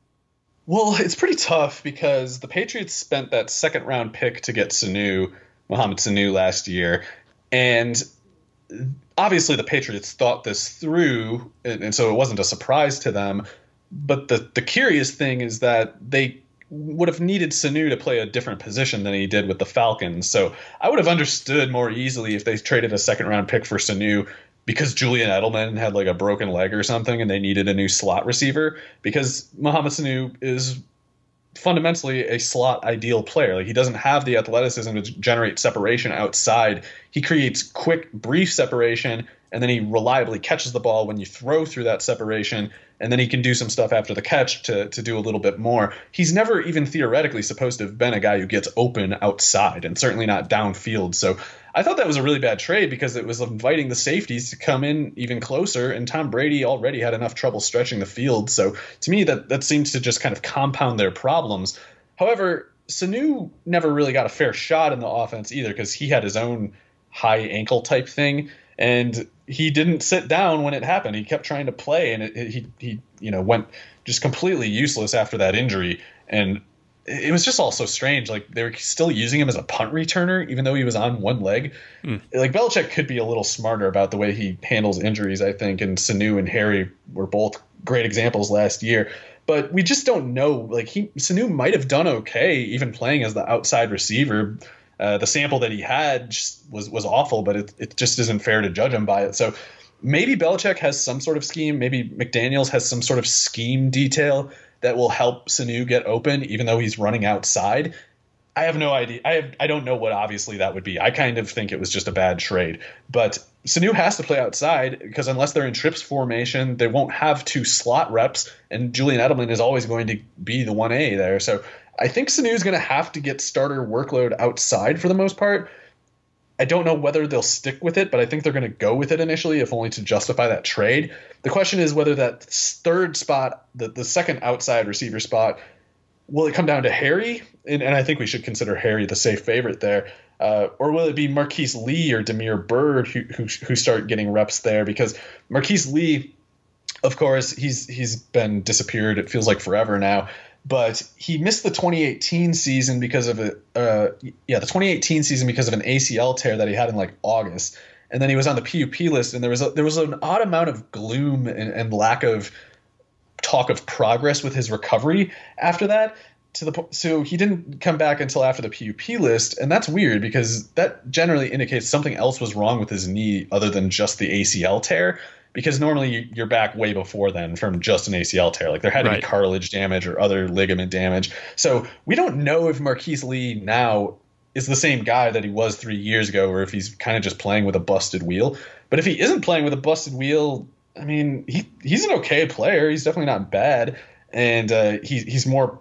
Well, it's pretty tough because the Patriots spent that second round pick to get Sanu, Mohamed Sanu last year, and obviously the Patriots thought this through, and, and so it wasn't a surprise to them. But the, the curious thing is that they would have needed Sanu to play a different position than he did with the Falcons. So I would have understood more easily if they traded a second round pick for Sanu because Julian Edelman had like a broken leg or something and they needed a new slot receiver, because Mohamed Sanu is fundamentally a slot ideal player. Like he doesn't have the athleticism to generate separation outside. He creates quick, brief separation, and then he reliably catches the ball when you throw through that separation, and then he can do some stuff after the catch to, to do a little bit more. He's never even theoretically supposed to have been a guy who gets open outside, and certainly not downfield. So I thought that was a really bad trade because it was inviting the safeties to come in even closer, and Tom Brady already had enough trouble stretching the field. So to me, that, that seems to just kind of compound their problems. However, Sanu never really got a fair shot in the offense either because he had his own high ankle type thing, and he didn't sit down when it happened. He kept trying to play, and it, it, he he you know went just completely useless after that injury. And it was just all so strange. Like they were still using him as a punt returner, even though he was on one leg. Mm. Like Belichick could be a little smarter about the way he handles injuries, I think. And Sanu and Harry were both great examples last year. But we just don't know. Like he, Sanu might have done okay, even playing as the outside receiver. Uh, the sample that he had just was was awful, but it it just isn't fair to judge him by it. So maybe Belichick has some sort of scheme. Maybe McDaniels has some sort of scheme detail that will help Sanu get open, even though he's running outside. I have no idea. I have, I don't know what obviously that would be. I kind of think it was just a bad trade. But Sanu has to play outside because unless they're in trips formation, they won't have two slot reps, and Julian Edelman is always going to be the one A there. So I think Sanu is going to have to get starter workload outside for the most part. I don't know whether they'll stick with it, but I think they're going to go with it initially, if only to justify that trade. The question is whether that third spot, the, the second outside receiver spot, will it come down to Harry? And, and I think we should consider Harry the safe favorite there. Uh, or will it be Marquise Lee or Damiere Byrd who, who who start getting reps there? Because Marquise Lee, of course, he's he's been disappeared. It feels like forever now. But he missed the twenty eighteen season because of a uh, yeah the twenty eighteen season because of an A C L tear that he had in like August, and then he was on the P U P list, and there was a, there was an odd amount of gloom and, and lack of talk of progress with his recovery after that. To the so he didn't come back until after the P U P list, and that's weird because that generally indicates something else was wrong with his knee other than just the A C L tear. Because normally you're back way before then from just an A C L tear. Like there had to right. be cartilage damage or other ligament damage. So we don't know if Marquise Lee now is the same guy that he was three years ago, or if he's kind of just playing with a busted wheel. But if he isn't playing with a busted wheel, I mean, he he's an okay player. He's definitely not bad, and uh, he, he's more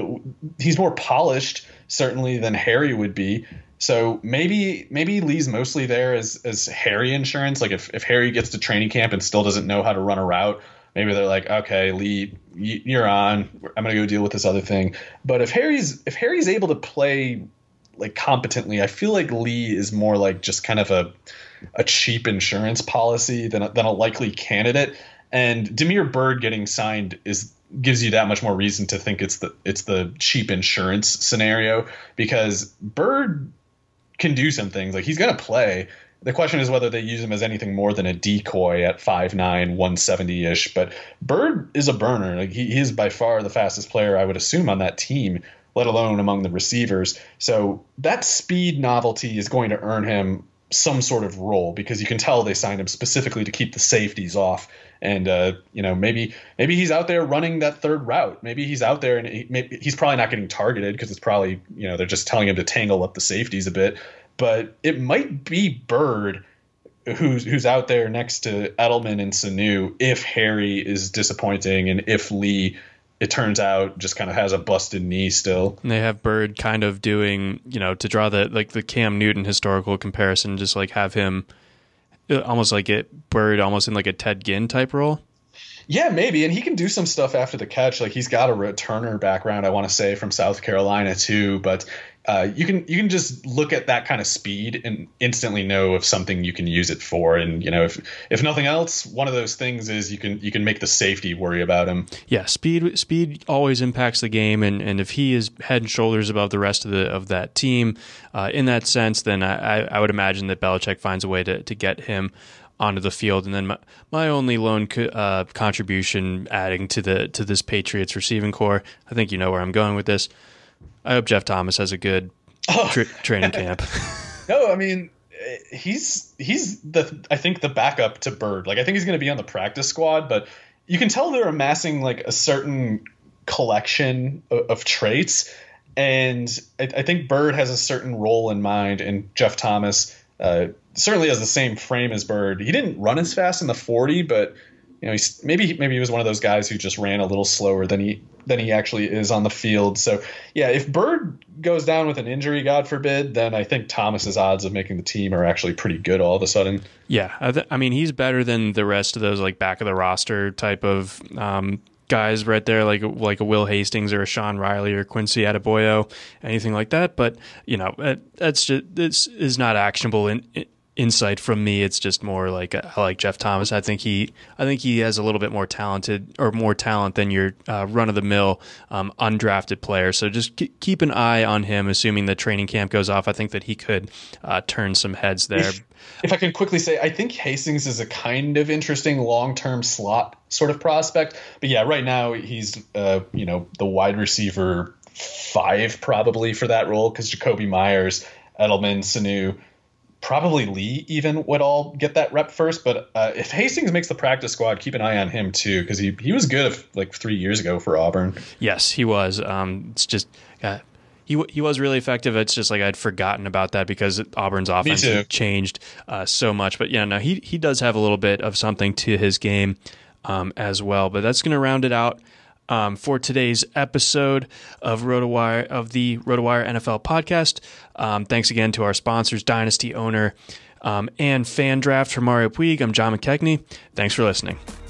he's more polished certainly than Harry would be. So maybe maybe Lee's mostly there as as Harry insurance. Like if, if Harry gets to training camp and still doesn't know how to run a route, maybe they're like, okay, Lee, you're on. I'm gonna go deal with this other thing. But if Harry's if Harry's able to play like competently, I feel like Lee is more like just kind of a a cheap insurance policy than a, than a likely candidate. And Damiere Byrd getting signed is gives you that much more reason to think it's the it's the cheap insurance scenario, because Byrd can do some things. Like he's going to play. The question is whether they use him as anything more than a decoy at five nine, one seventy-ish. But Byrd is a burner. Like he, he is by far the fastest player, I would assume, on that team, let alone among the receivers. So that speed novelty is going to earn him some sort of role, because you can tell they signed him specifically to keep the safeties off. And, uh, you know, maybe maybe he's out there running that third route. Maybe he's out there and he, maybe, he's probably not getting targeted because it's probably, you know, they're just telling him to tangle up the safeties a bit. But it might be Byrd who's who's out there next to Edelman and Sanu if Harry is disappointing and if Lee, it turns out, just kind of has a busted knee still. And they have Byrd kind of doing, you know, to draw the like the Cam Newton historical comparison, just like have him almost like it Byrd almost in like a Ted Ginn type role. Yeah, maybe. And he can do some stuff after the catch. Like he's got a returner background, I want to say, from South Carolina too. But uh, you can you can just look at that kind of speed and instantly know if something you can use it for. And, you know, if if nothing else, one of those things is you can you can make the safety worry about him. Yeah, speed speed always impacts the game. And, and if he is head and shoulders above the rest of the of that team uh, in that sense, then I, I would imagine that Belichick finds a way to, to get him onto the field. And then my, my only lone co- uh, contribution adding to the to this Patriots receiving core, I think you know where I'm going with this. I hope Jeff Thomas has a good tra- training camp. No, I mean, he's he's the I think the backup to Byrd. Like I think he's going to be on the practice squad, but you can tell they're amassing like a certain collection of, of traits, and I, I think Byrd has a certain role in mind, and Jeff Thomas uh, certainly has the same frame as Byrd. He didn't run as fast in the forty, but you know, he's maybe maybe he was one of those guys who just ran a little slower than he than he actually is on the field. So yeah, if Byrd goes down with an injury, God forbid, then I think Thomas's odds of making the team are actually pretty good all of a sudden. Yeah, I, th- I mean he's better than the rest of those like back of the roster type of um, guys right there, like like a Will Hastings or a Sean Riley or Quincy Adebayo, anything like that. But you know, it, that's just this is not actionable in. in insight from me. It's just more like I like Jeff Thomas. I think he I think he has a little bit more talented or more talent than your uh, run of the mill um, undrafted player. So just k- keep an eye on him. Assuming the training camp goes off, I think that he could uh, turn some heads there. If, if I can quickly say, I think Hastings is a kind of interesting long-term slot sort of prospect. But yeah, right now he's uh, you know the wide receiver five probably for that role, because Jacoby Myers, Edelman, Sanu, probably Lee even would all get that rep first. But uh, if Hastings makes the practice squad, keep an eye on him too, because he, he was good if, like three years ago for Auburn. Yes, he was. Um, it's just uh, he he was really effective. It's just like I'd forgotten about that because Auburn's offense had changed uh, so much. But yeah, no, he he does have a little bit of something to his game um, as well. But that's going to round it out Um, for today's episode of RotoWire of the RotoWire N F L podcast. Um, thanks again to our sponsors, Dynasty Owner um, and FanDraft. For Mario Puig, I'm John McKechnie. Thanks for listening.